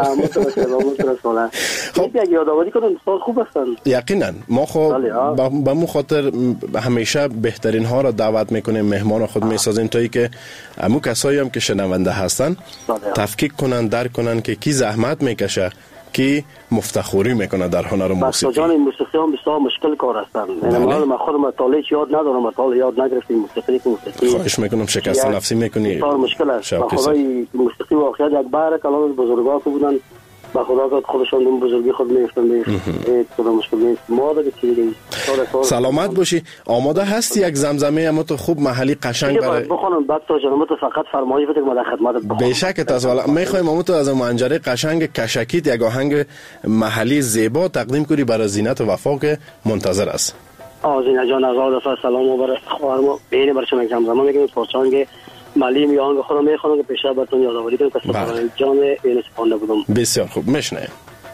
خب یک یادآوری کنم دوستان خوب هستن. یقینا ما خب به مو خاطر همیشه بهترین ها را دعوت میکنیم مهمان خود میسازیم تا اینکه همو کسایی هم که شنونده هستن تفکیک کنن درک کنن که کی زحمت میکشه کی مفتخوری میکنه در هنر موسیقی. جان این موسیقی هم بسیار مشکل کار هستن. من خودم مطالعه یاد ندارم مطالعه یاد نگرفتم موسیقی. خواهش میکنم شکست نفسی میکنی. بسیار مشکل است. خدای موسیقی واقعا یک بار کلام بزرگان بودن با خدا خودشون دم بزرگی خود میفتن خدا مشکل نیست. ما دیگه چی سلامت باشی. آماده هستی یک زمزمه اما تو خوب محلی قشنگ برای بخونم بعد تو جنم تو فقط فرمایش بده ما در خدمتت بخونم. به شک تاسو میخوایم اما تو از منجره قشنگ کشکیت یک آهنگ محلی زیبا تقدیم کنی برای زینت و وفا که منتظر است. زینت جان از دفعه سلام و برای خواهرم بین برای شما زمزمه میگیم پارچانگ مالی میان خودم میخوام که پیشا براتون یادآوری کنم که سلام جان اینو سپانده بودم. بسیار خوب میشنه.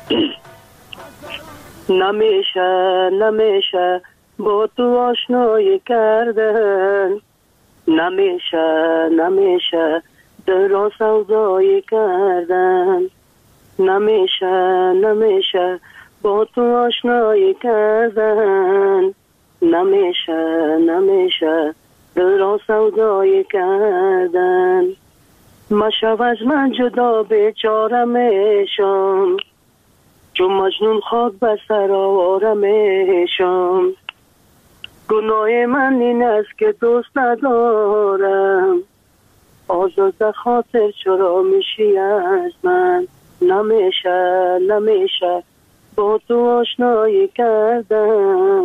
نمیشه با تو آشنایی کردن نمیشه در سودایی کردن نمیشه با تو آشنایی کردن نمیشه در سودایی کردن مشو از من جدا بیچاره میشم چون مجنون خاک به سر آوارمشم گناه من این است که دوست ندارم آزاده خاطر چرا میشی از من نمیشه با تو آشنایی کردم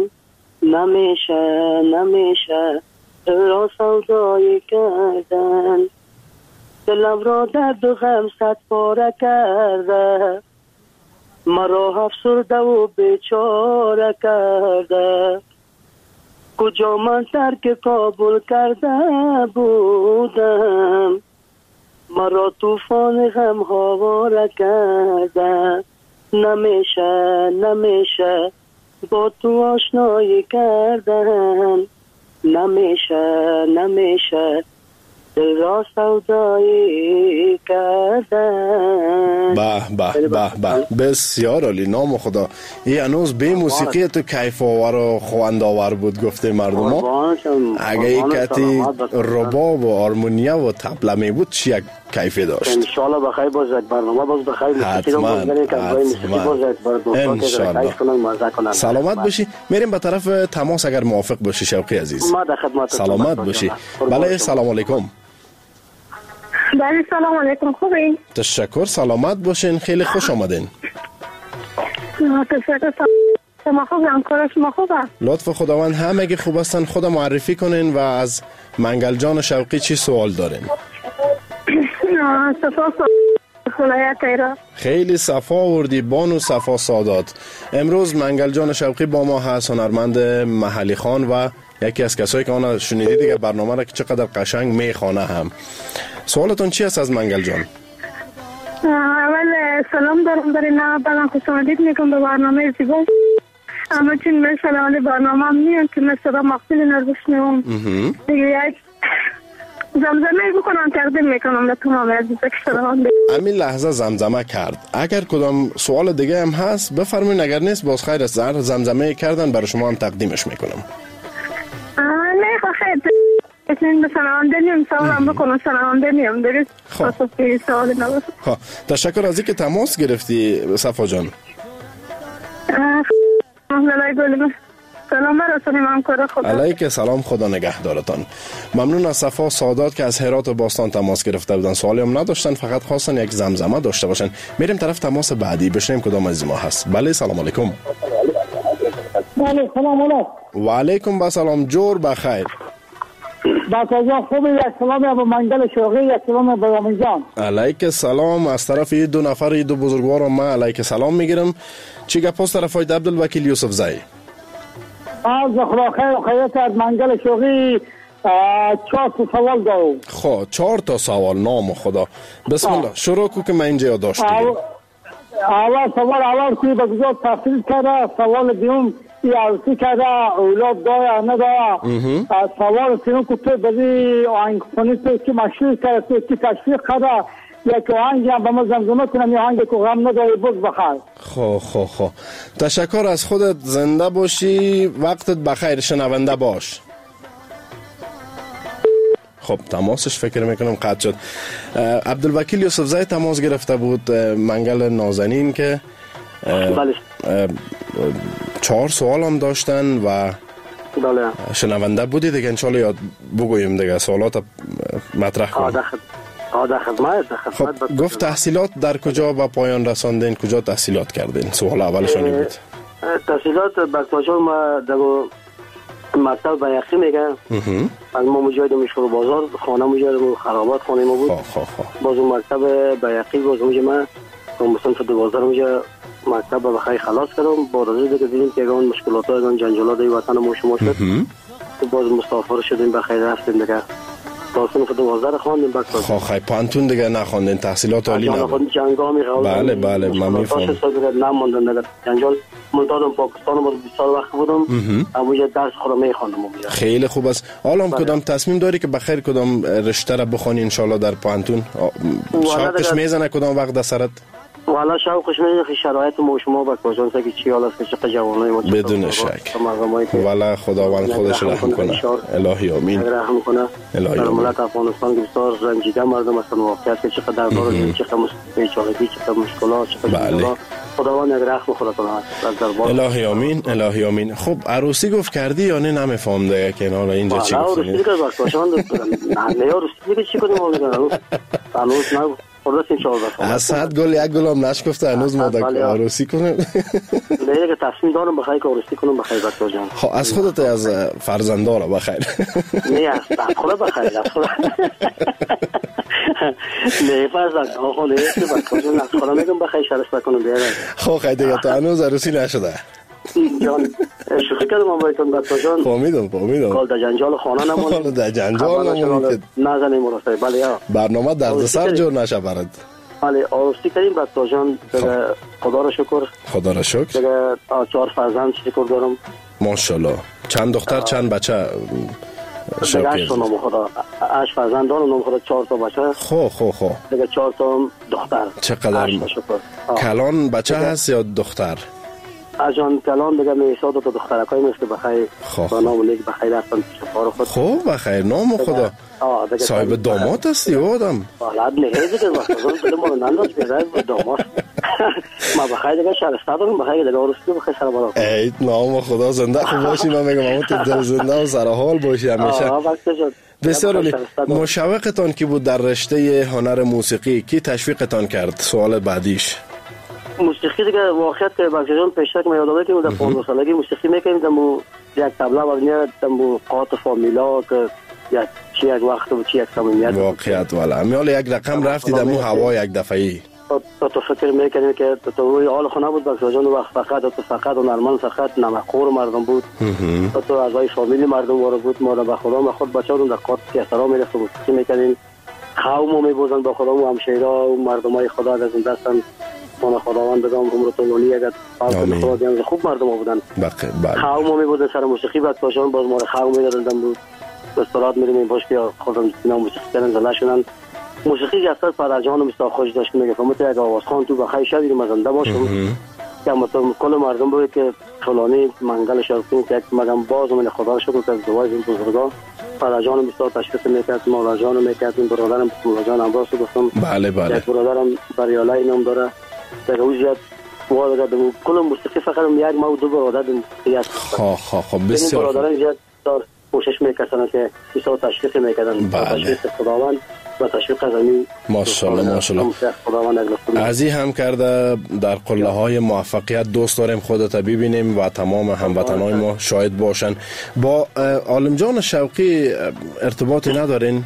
نمیشه را سودایی کردن دلم را درد و غم 100 پاره کرده مرا افسرده و بیچاره کرده کجا من ترک کابل کرده بودم مرا طوفان غم هاواره کرده نمیشه با تو آشنایی کردن، نمیشه دل را سودایی کردن. به بسیار عالی. نام خدا. این هنوز به موسیقی تو کیف آور و خواند آور بود گفته مردم ها. اگه این کتی رباب و آرمونیا و طبله می بود چی یک کیفی داشت؟ انشالله بخیر باز یک برنامه باز بخیر. حتما انشالله. سلامت باشی. میریم به طرف تماس اگر موافق باشی شوقی عزیز. ما در خدمت. سلامت باشی. بله سلام علیکم. بله سلام علیکم. خوبین؟ تشکر. سلامت باشین. خیلی خوش آمدین. تشکر. شما خوبم؟ کار شما خوبه؟ لطف خداوند همگی خوب هستن. خود معرفی کنین و از منگل جان شوقی چی سوال دارین؟ خیلی صفا آوردی بانو صفا سادات. امروز منگل جان شوقی با ما هست، هنرمند محلی خان و یکی از کسایی که آن شنیدی دیگه برنامه را که چقدر قشنگ میخوانه هم. سوالتون چی است از منگل جان؟ اول سلام دارم برای نوابم، خوش آمدید میگم به برنامه زیبا. اما چون من سلام برنامه هم میان که من صدا مقبول نربشنم دیگه یک زمزمه بکنم تقدیم میکنم به تمام عزیزا که سلام دارم. همین لحظه زمزمه کرد. اگر کدام سوال دیگه هم هست بفرمایید، اگر نیست باز خیر است. زمزمه کردن برای شما هم تقدیمش میکنم. نه خیر اصلا به سلامنده نیم سوالم بکنم. سلامنده نیم درست خواستفی سوال نباشه. تشکر از اینکه تماس گرفتی صفا جان. سلام برسونیم همکار خدا. علیک سلام. خدا نگهدارتان. ممنون از صفا سادات که از هرات و باستان تماس گرفته بودن. سوالی هم نداشتن، فقط خواستن یک زمزمه داشته باشن. میریم طرف تماس بعدی بشنیم کدام از ما هست. بله سلام علیکم. بله سلام علیکم. و علیکم السلام. جور بخیر. باقی خوبی. یک سلام به منگل شوقی، یک سلام به رامجان. علیک سلام. از طرف این دو نفر این دو بزرگوار ما علیک سلام میگیرم. چی گپ است طرف های عبدالوکیل یوسف زئی؟ از خدا خیر و خیرت از منگل شوقی 4 تا سوال دارم. خب 4 تا سوال. نام خدا. بسم الله شروع کو که من اینجا یادداشت دیگه. اول سوال اول که به کجا تحصیل کرده، سوال دوم عروسی کرده، اولاد داره نداره، سوال سوم که تو بزی آهنگخوانی تو که مشهور کرده، تو که تشویق کرده، یک آهنگی هم به ما زمزمه کنم، یه آهنگی که غم نداری بز بخیر. خب تشکر از خودت. زنده باشی. وقتت بخیر. شنونده باش. خب تماسش فکر میکنم قطع شد. عبدالوکیل یوسف زئی تماس گرفته بود منگل نازنین که 4 سوال هم داشتن و شنونده بودی دیگه. انشالله یاد بگویم دیگه سوالات مطرح کنیم. خب گفت تحصیلات در کجا به پایان رساندین؟ کجا تحصیلات کردین؟ سوال اولشانی بود. تحصیلات بکتاجان ما در مکتب بیقی میگه. از ما مجاید مشهور بازار خانه مجاید خرابات خانه ما بود. باز اون مکتب بیقی باز مجه من مصنف 12 مجه مکتب بخیر خلاص کردم. با رضا دیگه دیدیم که اون مشکلات ها اون جنجالات ای وطن ما شما شد. باز مسافر شدیم بخیر رفتیم دیگه. تا صنف 12 خواندیم بعد خب پانتون دیگه نخواندین. تحصیلات عالی نبود. جنگامی بله من میفهمم. نموندن دیگه. جنجال ملتادم پاکستان باز 20 سال وقت بودم. اونجا درس خودم میخواندم. خیلی خوب است. حالا هم کدام تصمیم داری که بخیر کدام رشته را بخونی ان شاء الله در پانتون؟ شاقش میزنه کدام وقت در سرت؟ والا شوقش میزنه. شرایط ما شما با کجا که چی حالا است که جوانای ما بدون شک. والا خداوند خودش رحم کنه. الهی آمین. رحم کنه. الهی آمین. ملت افغانستان که بسیار رنجیده مردم هستن. واقعیت که چقدر دربار چقدر بیچارگی چقدر مشکلات چقدر خداوند رحم خدا کنه. الهی آمین. الهی آمین. خب عروسی گفت کردی یا نه؟ نمیفهم دیگه که حالا اینجا چی گفتین؟ عروسی که باشه نه عروسی چی کنیم هنوز نه از 100 گل یک گل هم نشکفته هنوز ما در عروسی کنیم. نه که تصمیم دارم بخیر که عروسی کنم بخیر بچه جان. خب از خودت از فرزندارا بخیر. نه از خدا بخیر. از خدا نه فرزند آقا نه بچه جان از خدا میگم بخیر شرف بکنم بیاره. خب خیلی دیگه تا هنوز عروسی نشده جان. شوخی کردم من بایتون بچه جان. فهمیدم کال در جنجال خانه نمون. در جنجال نمون نزنیم مراسته. بله یا برنامه دردسر جور نشه برد. بله آرستی کردیم بچه جان خدا را شکر. خدا را شکر. دیگه 4 فرزند شکر دارم. ماشاءالله. چند دختر چند بچه؟ دیگه 8 تا نام خدا 8 فرزند دارم، نام خدا 4 تا بچه. خو دیگه 4 تا دختر. چقدر کلان بچه هست یا دختر؟ اجان کلان دیگه میسا دو تا دخترکای مثل بخیر با نام نیک بخیر هستن شفار خود. خوب بخیر نام خدا. صاحب داماد هستی آدم؟ بالاد نیه دیگه وقت دلم رو ننداز بیاره داماد. ما بخیر دیگه شهرستان دارم بخیر دیگه آرستی بخیر سر بالا. ای نام خدا زنده خوب باشی. من میگم اما تو دل زنده و سر حال باشی همیشه. بسیار عالی. مشوقتان کی بود در رشته هنر موسیقی؟ کی تشویقتان کرد؟ سوال بعدیش. موسیقی دیگه واقعیت که بچه‌جان پیشتر که یادم میاد که در 15 سالگی موسیقی می‌کردیم دمو یک طبله و میاد دمو قاط فامیلا که یک وقت و یک صمیمیت واقعیت والا میال یک رقم رفتی دمو هوا یک دفعه‌ای تو فکر می‌کردیم که تو روی حال خونه بود بچه‌جان وقت فقط و نرمان فقط نمکخور مردم بود تو اعضای فامیلی مردم وارد بود ما به خدا ما خود بچه‌ها در قاط که احترام می‌رفتیم موسیقی می‌کردیم قومو می‌بوزن با خدا و همشهرا و مردمای خدا از زنده هستن من خداوند بگم عمر طولانی اگر خدا دیدن خوب مردم بودن قوم میبودن سر موسیقی بعد باشون باز ما رو قوم میدادن بود استراحت میریم باش که خودم اینا موسیقی کردن زله شدن موسیقی اثر پر جان مستاخ خوش داشت میگه فهمت یک آواز خان تو بخیر شدی مزنده باشم که مطلب کل مردم بود که فلانی منگل شرطین که مگم باز من خدا رو شکر که دوای این بزرگا پر جان مستاخ تشریف میکرد مولا جان میکرد برادرم مولا جان امروز گفتم بله برادرم بریالای نام داره در وجود وارد دم کل موسیقی فقط یک ما و دو برادر موسیقی است. خب بسیار برادران زیاد کوشش میکردن که ایسا تشویق میکردن تشویق خداوند و تشویق زمین. ماشاءالله از این هم کرده در قله های موفقیت دوست داریم خودت ببینیم و تمام هموطنای ما شاهد باشن. با عالم جان شوقی ارتباطی ندارین؟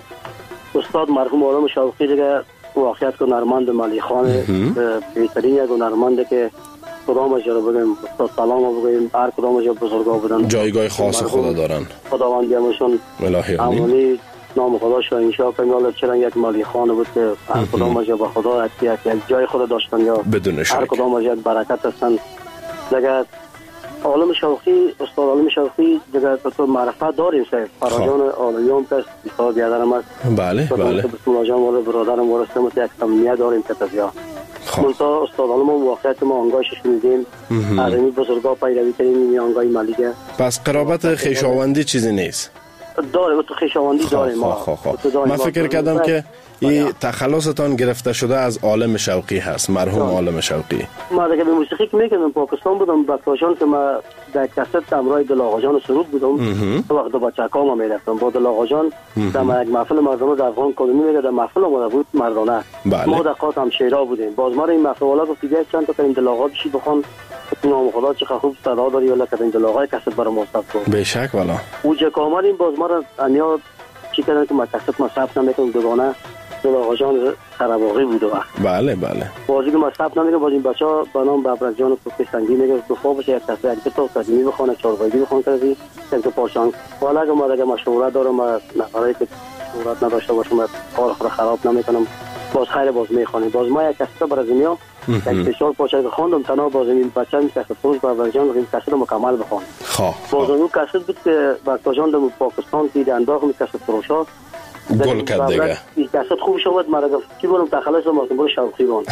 استاد مرحوم عالم شوقی دیگه واقعیت که هنرمند مالی خانه بهترین یک هنرمنده که کدام اجرا بگیم استاد سلام بگیم هر کدام اجرا بزرگا بودن جایگاه خاص خدا دارن خداوند دیمشون امانی نام خدا شو انشاء کنیم چرا یک مالی خانه بود که هر کدام اجرا با خدا یک جای خدا داشتن یا هر کدام اجرا برکت هستن دیگه عالم شوقی استاد عالم شوقی دیگه تو معرفت داریم سه فراجان عالمیان پس استاد بیادرم است بله بسم جان ولی برادرم ورسته یک سمیه داریم که تزیا منطقه استاد عالم واقعیت ما آنگاهش شنیدیم از این بزرگا پیروی کردیم این آنگاهی ملیگه پس قرابت خویشاوندی چیزی نیست داره تو خویشاوندی داریم من فکر کردم که این تخلصتان گرفته شده از عالم شوقی هست مرحوم عالم شوقی ما دیگه به موسیقی که میکردم پاکستان بودم بچه‌هاشون که ما در کست همراه دل آقا جان سرود بودم وقت بچه‌ها ما میرفتم با دل آقا جان در یک محفل مردم در افغان کلونی میگه در محفل بود مردانه ما در قاط هم شیرا بودیم باز ما این محفل والا گفت دیگه چند تا این دل آقا بشی بخون نام خدا چه خوب صدا داری ولی که این دل آقا کست برام مصطفی کن به شک والا او جا کامرین باز ما را انیا چی کردن که ما کست ما ثبت نمیکنم دوگانه دل آقا جان قرباقی بود وقت بله بازی که ما ثبت نمیکنم باز این بچه‌ها با نام بابرک جان و سنگی میگه تو خواب بشه یک کسی یک تا قدیمی بخونه چهاربایدی بخونه کردی یک پارچان والا که ما دیگه مشوره دارم نفرایی که صورت نداشته باشم کار خود خراب نمیکنم باز خیر باز میخوانیم باز ما یک کسی برای زمیا یک بسیار پاچه که خواندم تنها باز این بچه این کسی فروش بابرک جان این کسی رو مکمل بخوان باز اون کسی بود که بابرک جان در پاکستان که انداخت این کسی فروش ها گل کرد دیگه این کست خوب شد مرا گفت کی برم تخلص ما برو شوقی بون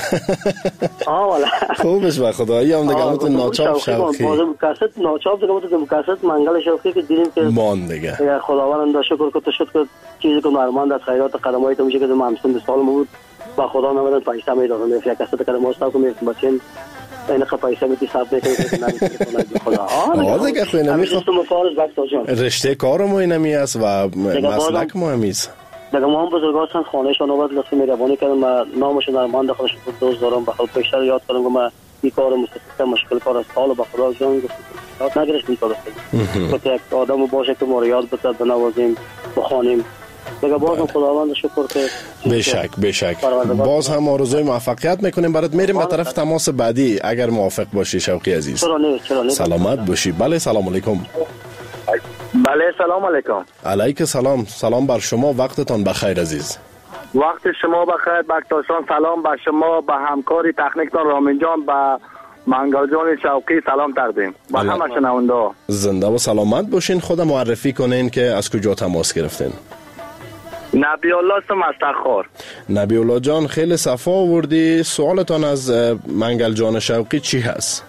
والا خوبش به خدایی هم دیگه مت ناچاپ شوقی بازم کست ناچاپ دیگه مت کست منگل شوقی که دیدیم که مان دیگه خداوند شکر که تو شد که چیزی که نرمند از خیرات قدمای تو میشه که ما همسن سال بود با خدا نمیدن پیسه میدادن میفیا کست قدم استاد که بچین این پیسه میتی حساب نمیکنه خدا دیگه خو نمیخواد رشته کارم اینمی است و مسلک مهمیست دیگه ما هم بزرگا هستن خانهشان آورد لطفی میروانی کردن ما نامشون در من داخلش دوست دارم بخاطر پیشتر یاد کردم که ما این کار مستقل مشکل کار است حالا به خدا جان گفت نگرش این کار است که یک آدم باشه که ما رو یاد بده بنوازیم بخوانیم دیگه بازم خداوند شکر که به شک باز هم آرزوی موفقیت میکنیم برات میریم به طرف تماس بعدی اگر موافق باشی شوقی عزیز چرا سلامت باشی بله سلام علیکم بله سلام علیکم علیک سلام بر شما وقتتان بخیر عزیز وقت شما بخیر بکتاشان. سلام به شما، به همکاری تکنیکتان رامین جان، به منگل جان شوقی سلام تقدیم و همه شنونده ها. زنده و سلامت باشین. خود معرفی کنین که از کجا تماس گرفتین؟ نبی الله اسم استخار. نبی الله جان خیلی صفا آوردی. سوالتان از منگل جان شوقی چی هست؟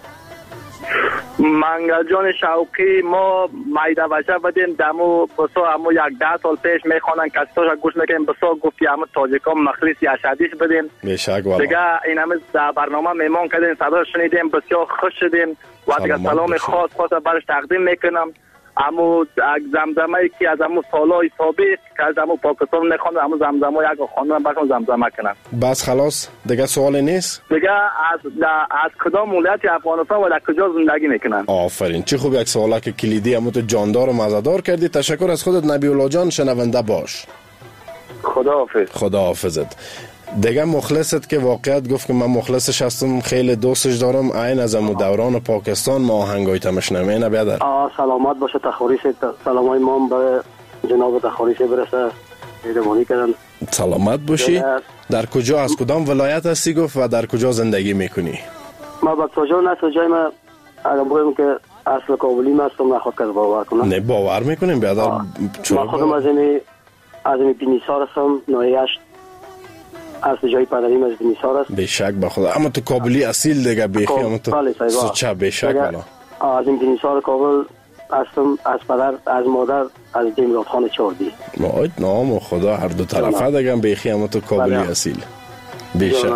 منگل جان شوقی ما مایده بشه بدیم دمو بسا همو 10 سال پیش میخوانن کسیتاش گوش میکنیم بسا گفتی همو تاجیکان مخلص یشدیش بدیم بیشک والا دیگه این همه در برنامه میمان کردیم صدا شنیدیم بسیار خوش شدیم و دیگه سلام خاص برش تقدیم میکنم. امو زمزمه که از امو سالای سابق که از امو پاکستان میخوانن امو زمزمه یک خواندن برشون زمزمه کنن. بس خلاص دیگه سوال نیست؟ دیگه از کدام ولایت افغانستان و در کجا زندگی میکنن؟ آفرین، چه خوب یک سوالا که کلیدی امو تو جاندار و مزدار کردی. تشکر از خودت نبی الله جان. شنونده باش. خداحافظ. خداحافظت. دیگه مخلصت که واقعیت گفت که من مخلصش هستم، خیلی دوستش دارم. عین از امو دوران پاکستان ما آهنگای تمش نمینه بیادر. سلامت باشه. تخاریش سلامای ما به جناب تخاریش برسه. ایدمانی کردن. سلامت باشی. در کجا از کدام ولایت هستی گفت و در کجا زندگی میکنی؟ ما با کجا نه جای ما اگر بگم که اصل کابلی ما هستم نخواد که باور کنم. نه باور میکنیم بیادر. ما خودم از این بینیسار هستم. نوعیش اصل جای پدریم از بینیسار است. بیشک بخدا. اما تو کابلی اصیل دیگه بیخی. اما تو سوچه بیشک والا. از این بینیسار کابل هستم. از پدر از مادر از دیمراد خان چاردی. مایت نام خدا هر دو طرفه دیگه بیخی. اما تو کابلی اصیل. بیشک.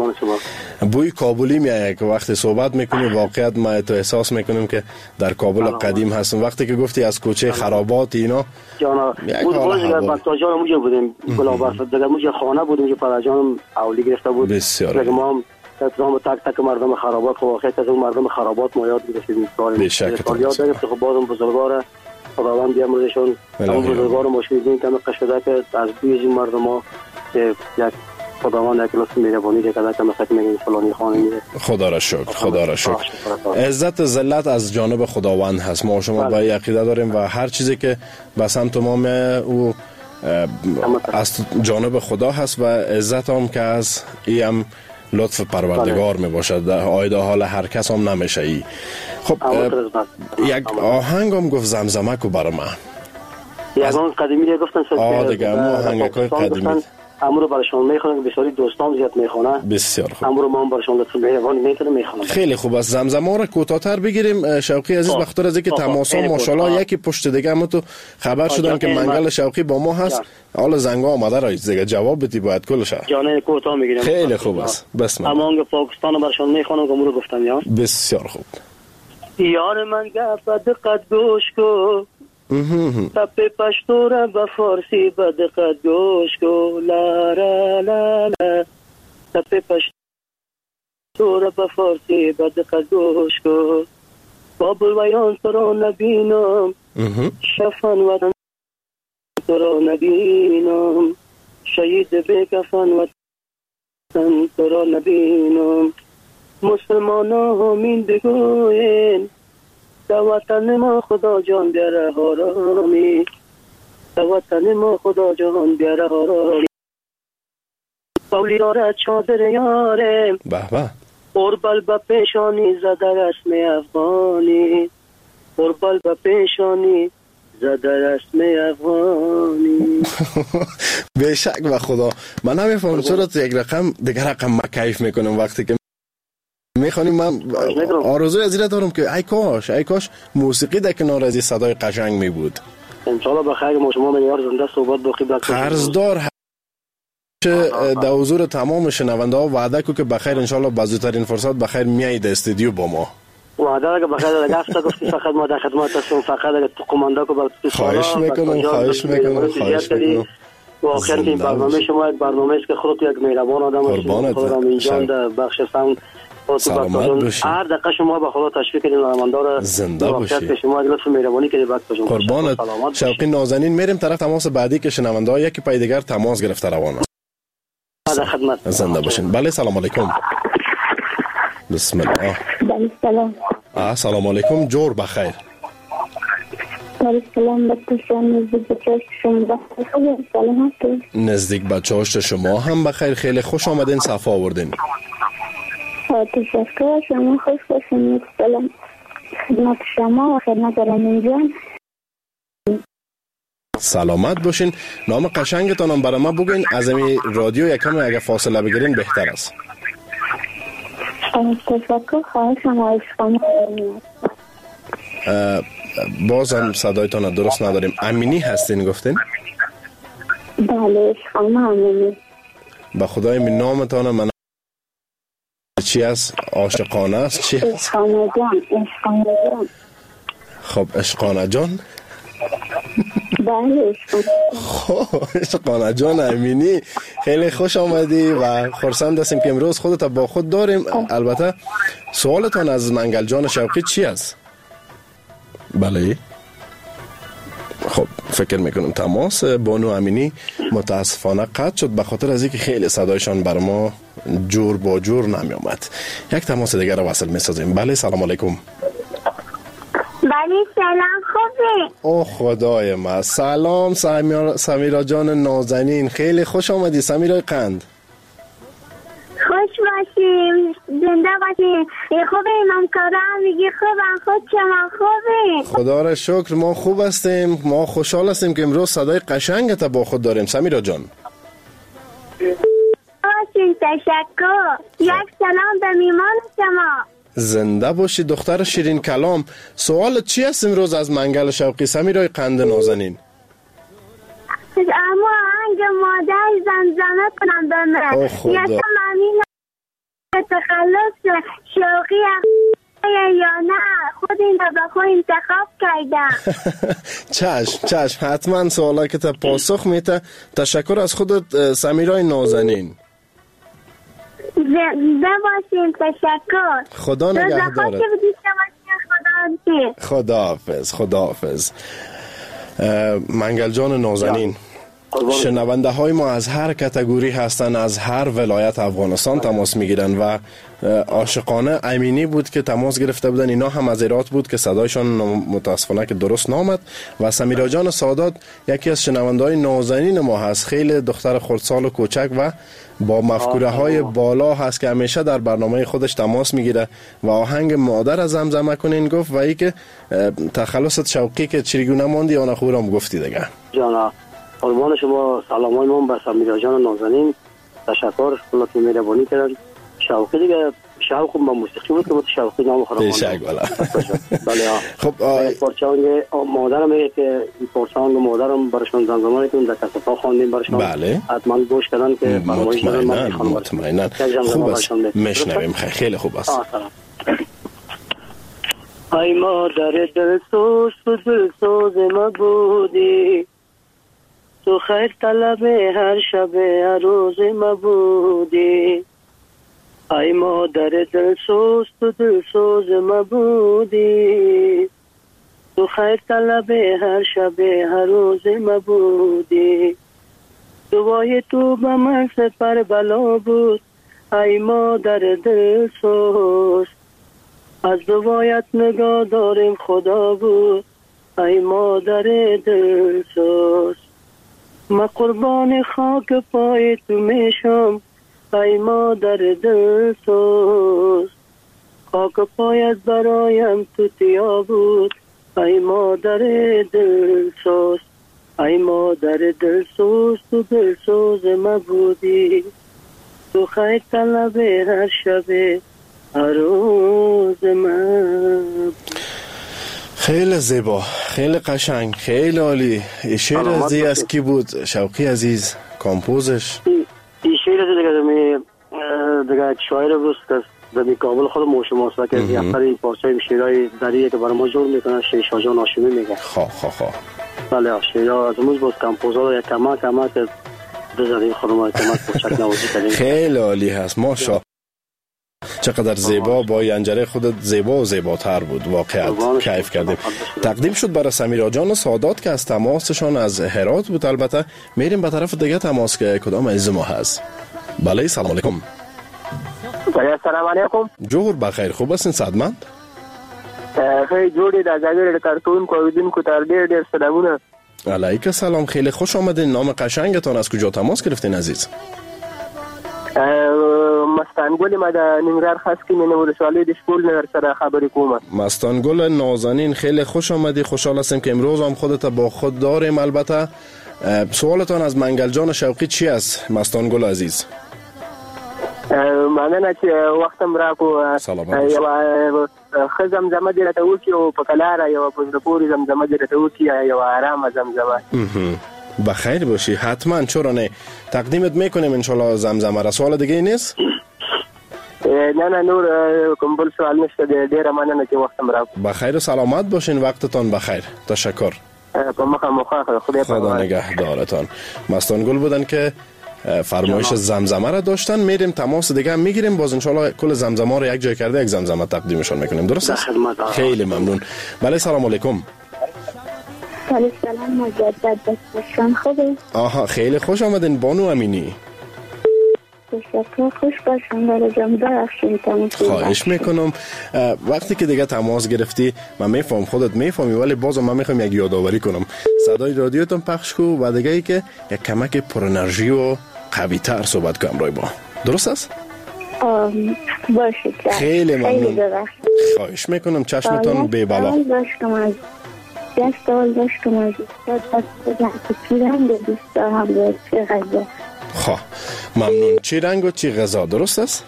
بوی کابلی میایه که وقتی صحبت میکنی واقعیت ما تو احساس میکنیم که در کابل قدیم هستم. وقتی که گفتی از کوچه خرابات اینا جانا بود بچا جان موجه بودیم گلاباس دیگه موجه خانه بودیم که پدر جانم اولی گرفته بود. بسیار دیگه ما هم تک مردم خرابات واقعیت از اون مردم خرابات ما یاد گرفتیم. بیشک یاد گرفت خب بازم بزرگوار خداوند بیامرزشون اون بزرگوار مشکلین که قشده که از بوی این مردم ها که یک خداوند یک لطف مهربانی دیگه که مثلا میگن فلانی خانه میره. خدا را شکر. خدا را شکر. عزت ذلت از جانب خداوند هست. ما شما با عقیده داریم و هر چیزی که به سمت ما او از جانب خدا هست و عزت هم که از ای هم لطف پروردگار می باشد. آیده حال هر کس هم نمیشه ای. خب یک آهنگ هم گفت زمزمه کو برای من. یک آهنگ قدیمی گفتن دیگه ما آهنگ قدیمی امرو برشون میخونن که بسیاری دوستان زیاد میخونن. بسیار خوب. امرو ما هم برشون لطف مهربانی میکنیم میخونن. خیلی خوب است. زمزمه را کوتاه‌تر بگیریم. شوقی عزیز بخاطر از اینکه تماسا ماشاءالله یکی پشت دیگه ما تو خبر شدن که منگل شوقی با ما هست. حالا زنگ آمده را دیگه جواب بدی باید کلش. جان کوتاه میگیریم. خیلی خوب است. بسم الله. اما پاکستان برشون میخونن که امرو گفتم یا. بسیار خوب. یار من گفت دقت گوش کو تپه پشتو را به فارسی به دقت گوش کو لا را لا لا تپه پشتو را به فارسی به دقت گوش کو بابل ویران تو را نبینم شفن وطن تو را نبینم شهید بکفن وطن تو را نبینم مسلمان ها همین بگوین وطن ما خدا جان بیاره آرامی وطن ما خدا جان بیاره آرامی قولی یاره چادر یاره به به قربل به پیشانی زده رسم افغانی قربل به پیشانی زده رسم افغانی. بیشک و خدا من نمیفهم چرا تو یک رقم دیگر رقم ما کیف میکنم وقتی که میخوانیم. من آرزوی از این دارم که ای کاش موسیقی در کنار از این صدای قشنگ می بود. انشالله بخیر ما شما من یار زنده صحبت بخیر قرضدار در حضور تمام شنونده ها وعده کو که بخیر انشالله بازترین فرصت بخیر میایید استودیو با ما. وعده که بخیر دیگه است گفتی فقط ما در خدمت هستم فقط اگه تو کماندا کو خواهش میکنم. واقعا این برنامه شما یک برنامه است که خودت یک مهربان آدم هستید. خودم اینجا در بخش ساوند سلامت باشی. هر دقیقه شما به خدا تشویق کردین نمایندار زنده باشی. شما لطف مهربانی کردید بچه‌ها. قربانت. شوقی نازنین میریم طرف تماس بعدی که شنونده ها یکی پای دیگر تماس گرفته روانه. در خدمت. زنده باشین. بله سلام علیکم. بسم الله. سلام. سلام علیکم. جور بخیر. نزدیک به چاشت شما هم بخیر. خیلی خوش آمدین، صفا آوردین. تشکر شما، خوش باشین. سلام خدمت شما و خدمت رامین جان. سلامت باشین. نام قشنگتان هم برای ما بگین. از این رادیو یکم اگه فاصله بگیرین بهتر است. تشکر، خواهش شما. بازم صدایتان درست نداریم. امینی هستین گفتین؟ بله، شما امینی. با خدای من نامتان من چی است؟ عاشقانه است؟ چی است؟ عشقانه جان. خب عشقانه جان. بله خب عشقانه جان امینی، خیلی خوش آمدی و خرسند هستیم که امروز خودت با خود داریم. البته سوالتان از منگل جان شوقی چی است؟ بله. خب فکر میکنم تماس بانو امینی متاسفانه قطع شد به خاطر از اینکه خیلی صدایشان بر ما جور با جور نمی آمد. یک تماس دیگر رو وصل میسازیم. بله سلام علیکم. بله سلام، خوبه؟ او خدای ما. سلام سمیرا جان نازنین، خیلی خوش آمدی سمیرای قند. خوش باشیم، زنده باشیم. خوبه امام کارم میگی خوبم، خود شما خوبه؟ خدا را شکر ما خوب هستیم. ما خوشحال هستیم که امروز صدای قشنگت با خود داریم سمیرا جان. باشین، تشکر. یک سلام به میمان شما. زنده باشی دختر شیرین کلام. سوال چی است امروز از منگل شوقی سمیرای قند نازنین؟ اما آهنگ مادر زمزمه کنم به من. یا ممنون تخلص شوقی یا نه خود این رو به خود انتخاب کردم. چشم حتما سوالا که تا پاسخ میته. تشکر از خودت سمیرای نازنین. زنده باشین، تشکر. خدا نگهدارت. خداحافظ. منگل جان نازنین، شنونده های ما از هر کاتگوری هستن، از هر ولایت افغانستان تماس میگیرن و عاشقانه امینی بود که تماس گرفته بودن. اینا هم از ایرات بود که صدایشان متاسفانه که درست نامد. و سمیرا جان سادات یکی از شنونده های نازنین ما هست. خیلی دختر خردسال و کوچک و با مفکوره های بالا هست که همیشه در برنامه خودش تماس میگیره و آهنگ مادر از زمزمه کنین گفت و ای که تخلصت شوقی که چریگونه ماندی آن خورم گفتی دیگه. جانا قربان شما، سلامای من به سمیرا جان نازنین. تشکر که مهربانی کردن. شوقی دیگه شوق با موسیقی بود که شوقی نام خودم بله. خب پرچانگ مادرم میگه که این پرچانگ مادرم براشون زمزمه کنیم در کسفا خواندیم براشون. بله حتما گوش کردن که مطمئنا خوب است. میشنویم. خیلی خوب است. ای مادر دلسوز تو دلسوز ما بودی، تو خیر طلب هر شب هر روز ما بودی. ای مادر دلسوز تو دلسوز ما بودی، تو خیر طلب هر شب هر روز ما بودی. دعای تو به من سپر بلا بود ای مادر دلسوز، از دعایت نگاه داریم خدا بود ای مادر دلسوز. ما قربان خاک پای تو میشم ای مادر دلسوز. خاک پایت برایم تو تیا بود ای مادر دلسوز. ای مادر دلسوز تو دلسوز ما بودی، تو خیر طلب هر شب هر روز ما. خیلی زیبا، خیلی قشنگ، خیلی عالی. شعر از از کی بود شوقی عزیز کامپوزش؟ این شعر دیگه شاعر بود که در کابل خود موشماست که یک پاری پارچه شعرهای دریه که برای ما جور میکنه شاه جان هاشمی میگه. خواه بله شعرها از موز بود کامپوزر یک کما که بزنیم خودمون کما کوچک نوازی کردیم. خیلی عالی هست ماشا. چقدر زیبا، با ینجره خودت زیبا و زیباتر بود. واقعا کیف کردیم. تقدیم شد برای سمیرا جان سادات که از تماسشان از هرات بود. البته میریم به طرف دیگه تماس که کدام عزیز ما هست. بله سلام علیکم. سلام علیکم. جوهر بخیر، خوب هستین؟ صدمند خیلی جوړې د ازادي کارکونکو او اوریدونکو ته ډېر سلامونه. علیک سلام، خیلی خوش آمدین. نام قشنگتان از کجا تماس گرفتین عزیز؟ مستانگل ما د ننګرهار خاص کې مینه ولسوالۍ د شپول نهر سره خبرې کوم. مستانگل نازنین، خیلی خوش آمدی. خوشحال هستم که امروز هم خودت با خود داریم. البته سوالتان از منگل جان شوقی چی است مستانگل عزیز؟ مننه چې وختم راکو. سلامت یو زمزمه دې راته وکړي او په کلاره یو په پورې زمزمه دې راته وکړي، یو آرامه زمزمه. بخیر باشی. حتما، چرا نه، تقدیمت میکنیم انشالله زمزمه را. سوال دیگه نیست؟ نه نور کوم بل سوال نشته. ډیره مننه چې وختم راکو. بخیر و سلامت باشین. وقتتان بخیر. تشکر. په مخه خدا نگهدارتان. مستانگل بودن که فرمایش زمزمه را داشتن. میریم تماس دیگه هم میگیریم. باز انشالله کل زمزمه رو یک جای کرده یک زمزمه تقدیمشون میکنیم. درست است؟ خیلی ممنون. بله سلام علیکم. سلام مجدد باشم. خوبه؟ آها خیلی خوش آمدین بانو امینی. تشکر. خوش باشم برای بخشید. خواهش میکنم. وقتی که دیگه تماس گرفتی من میفهم خودت میفهمی، ولی بازم من میخوام یک یادآوری کنم. صدای رادیوتون پخش کو و دیگه ای که یک کمک پر انرژی و قوی تر صحبت کنم رای با. درست است؟ باشید. خیلی ممنون. خواهش میکنم. چشمتون به بالا. سوال داشتم از چی رنگ دوست دارم و چه غذا. ممنون. چی رنگ و چی غذا؟ درست است؟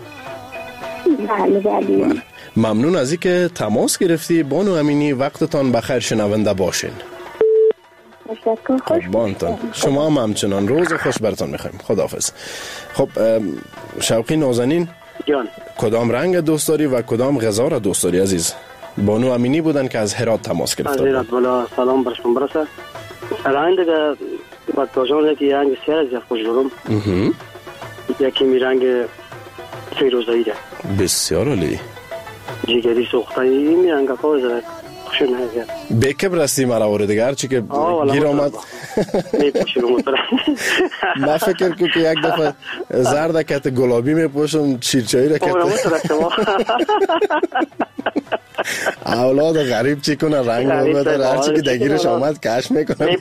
بله. ممنون از اینکه تماس گرفتی بانو امینی. وقتتان بخیر شنونده باشین. تشکر. خوش بانتان. شما هم همچنان. روز خوش برتان میخوایم. خداحافظ. خب شوقی نازنین جان، کدام رنگ دوست داری و کدام غذا را دوست داری عزیز؟ بانو امینی بودن که از هرات تماس گرفتن. از هرات بالا. سلام برشون برسه. رنگ دیگه بطاجان یکی رنگ سیاه زیاد خوش دارم. یکی می رنگ فیروزایی ده. بسیار عالی. جگری سوختایی می رنگ پاوز ده. خوش نهزیاد. بیکب رستی مرا ورده دیگر چی که گیر آمد. من فکر کنم که یک دفعه زرد کت گلابی می پوشم شیرچایی را کت. اولاد غریب چی کنه رنگ رو بداره هرچی که دگیرش آمد کش میکنه.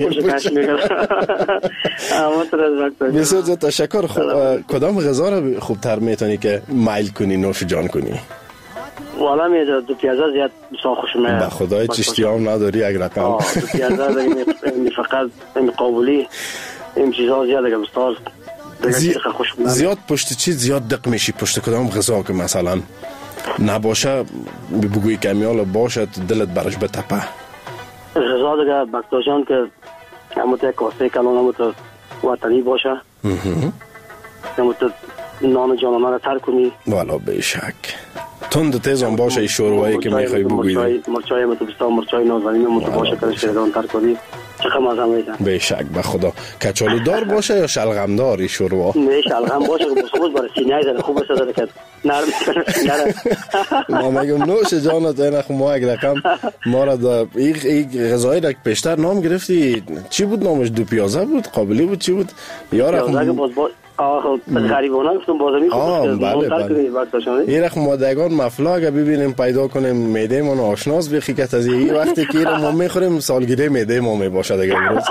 بسیار زیاد تشکر. کدام غذا رو خوبتر میتونی که میل کنی نوش جان کنی؟ والا میاد دو پیازه زیاد بسیار خوش میاد. به خدای چشتیام نداری یک رقم. دو پیازه دیگه فقط این قابلی این چیزها زیاد دیگه بسیار زیاد پشت چی زیاد دق میشی پشت کدام غذا که مثلا نباشه بگویی کمیال باشه دلت برش بتپه؟ غذا دیگه بکتاجان که همونت یک کاسه کلان همونت وطنی باشه، همونت نان جانانه را تر کنی. والا بیشک تند تیزان باشه ای شوروایی که میخوای بگویی. مرچای همونت بسیار مرچای نازنین همونت باشه که شیران تر کنی. چقدر مزه میده. بیشک به خدا. کچالی دار باشه یا شلغم دار ای شوروا؟ نه شلغم باشه که بسخوز برای سینه زده خوب بسازه که نرم نره. ما میگم نوش جانت این اخو ما یک رقم ما را دا این غذایی را که پیشتر نام گرفتی چی بود نامش؟ دو پیازه بود؟ قابلی بود؟ چی بود؟ یا رقم غریبانه گفتم بازمی خوب بله. یه رقم مادگان مفلا اگه ببینیم پیدا کنیم میده ما آشناس بخی که از این وقتی که ما میخوریم سالگیره میده ما میباشد اگر امروز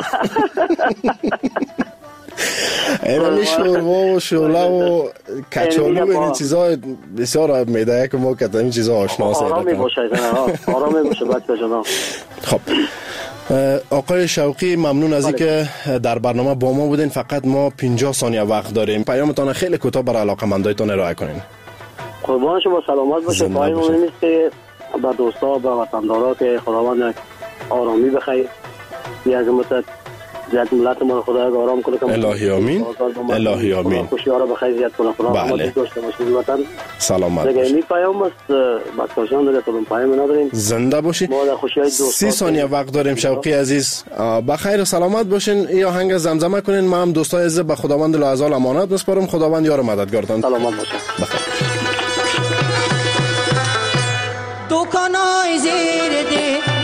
این شوروا و شوله و کچالو و این چیزا بسیار میده که ما که این چیزا آشناس آرام میباشه آرام میباشه بچه جناب. خب آقای شوقی ممنون از اینکه در برنامه با ما بودین. فقط ما 50 ثانیه وقت داریم. پیامتان خیلی کوتاه برای علاقه‌مندایتان ارائه کنین. قربان شما سلامت باشه. پایین نیست که با دوستا با وطندارا که خداوند آرامی بخیر. یک مدت زیاد ملت ما خداوند آرام کنه. الهی آمین. الهی آمین. خوشیارا بخیر زیاد کنه. بله. سلامت باشید. دیگه پیام است بچه‌ها دیگه تو پیام نداریم. زنده باشی. 30 ثانیه وقت داریم شوقی عزیز. بخیر و سلامت باشین. یا آهنگ زمزمه کنین. ما هم دوستای عزیز به خداوند لعزال امانت میسپارم. خداوند یار مددگارتان. سلامت باشین. بخیر. دکانای زیر ده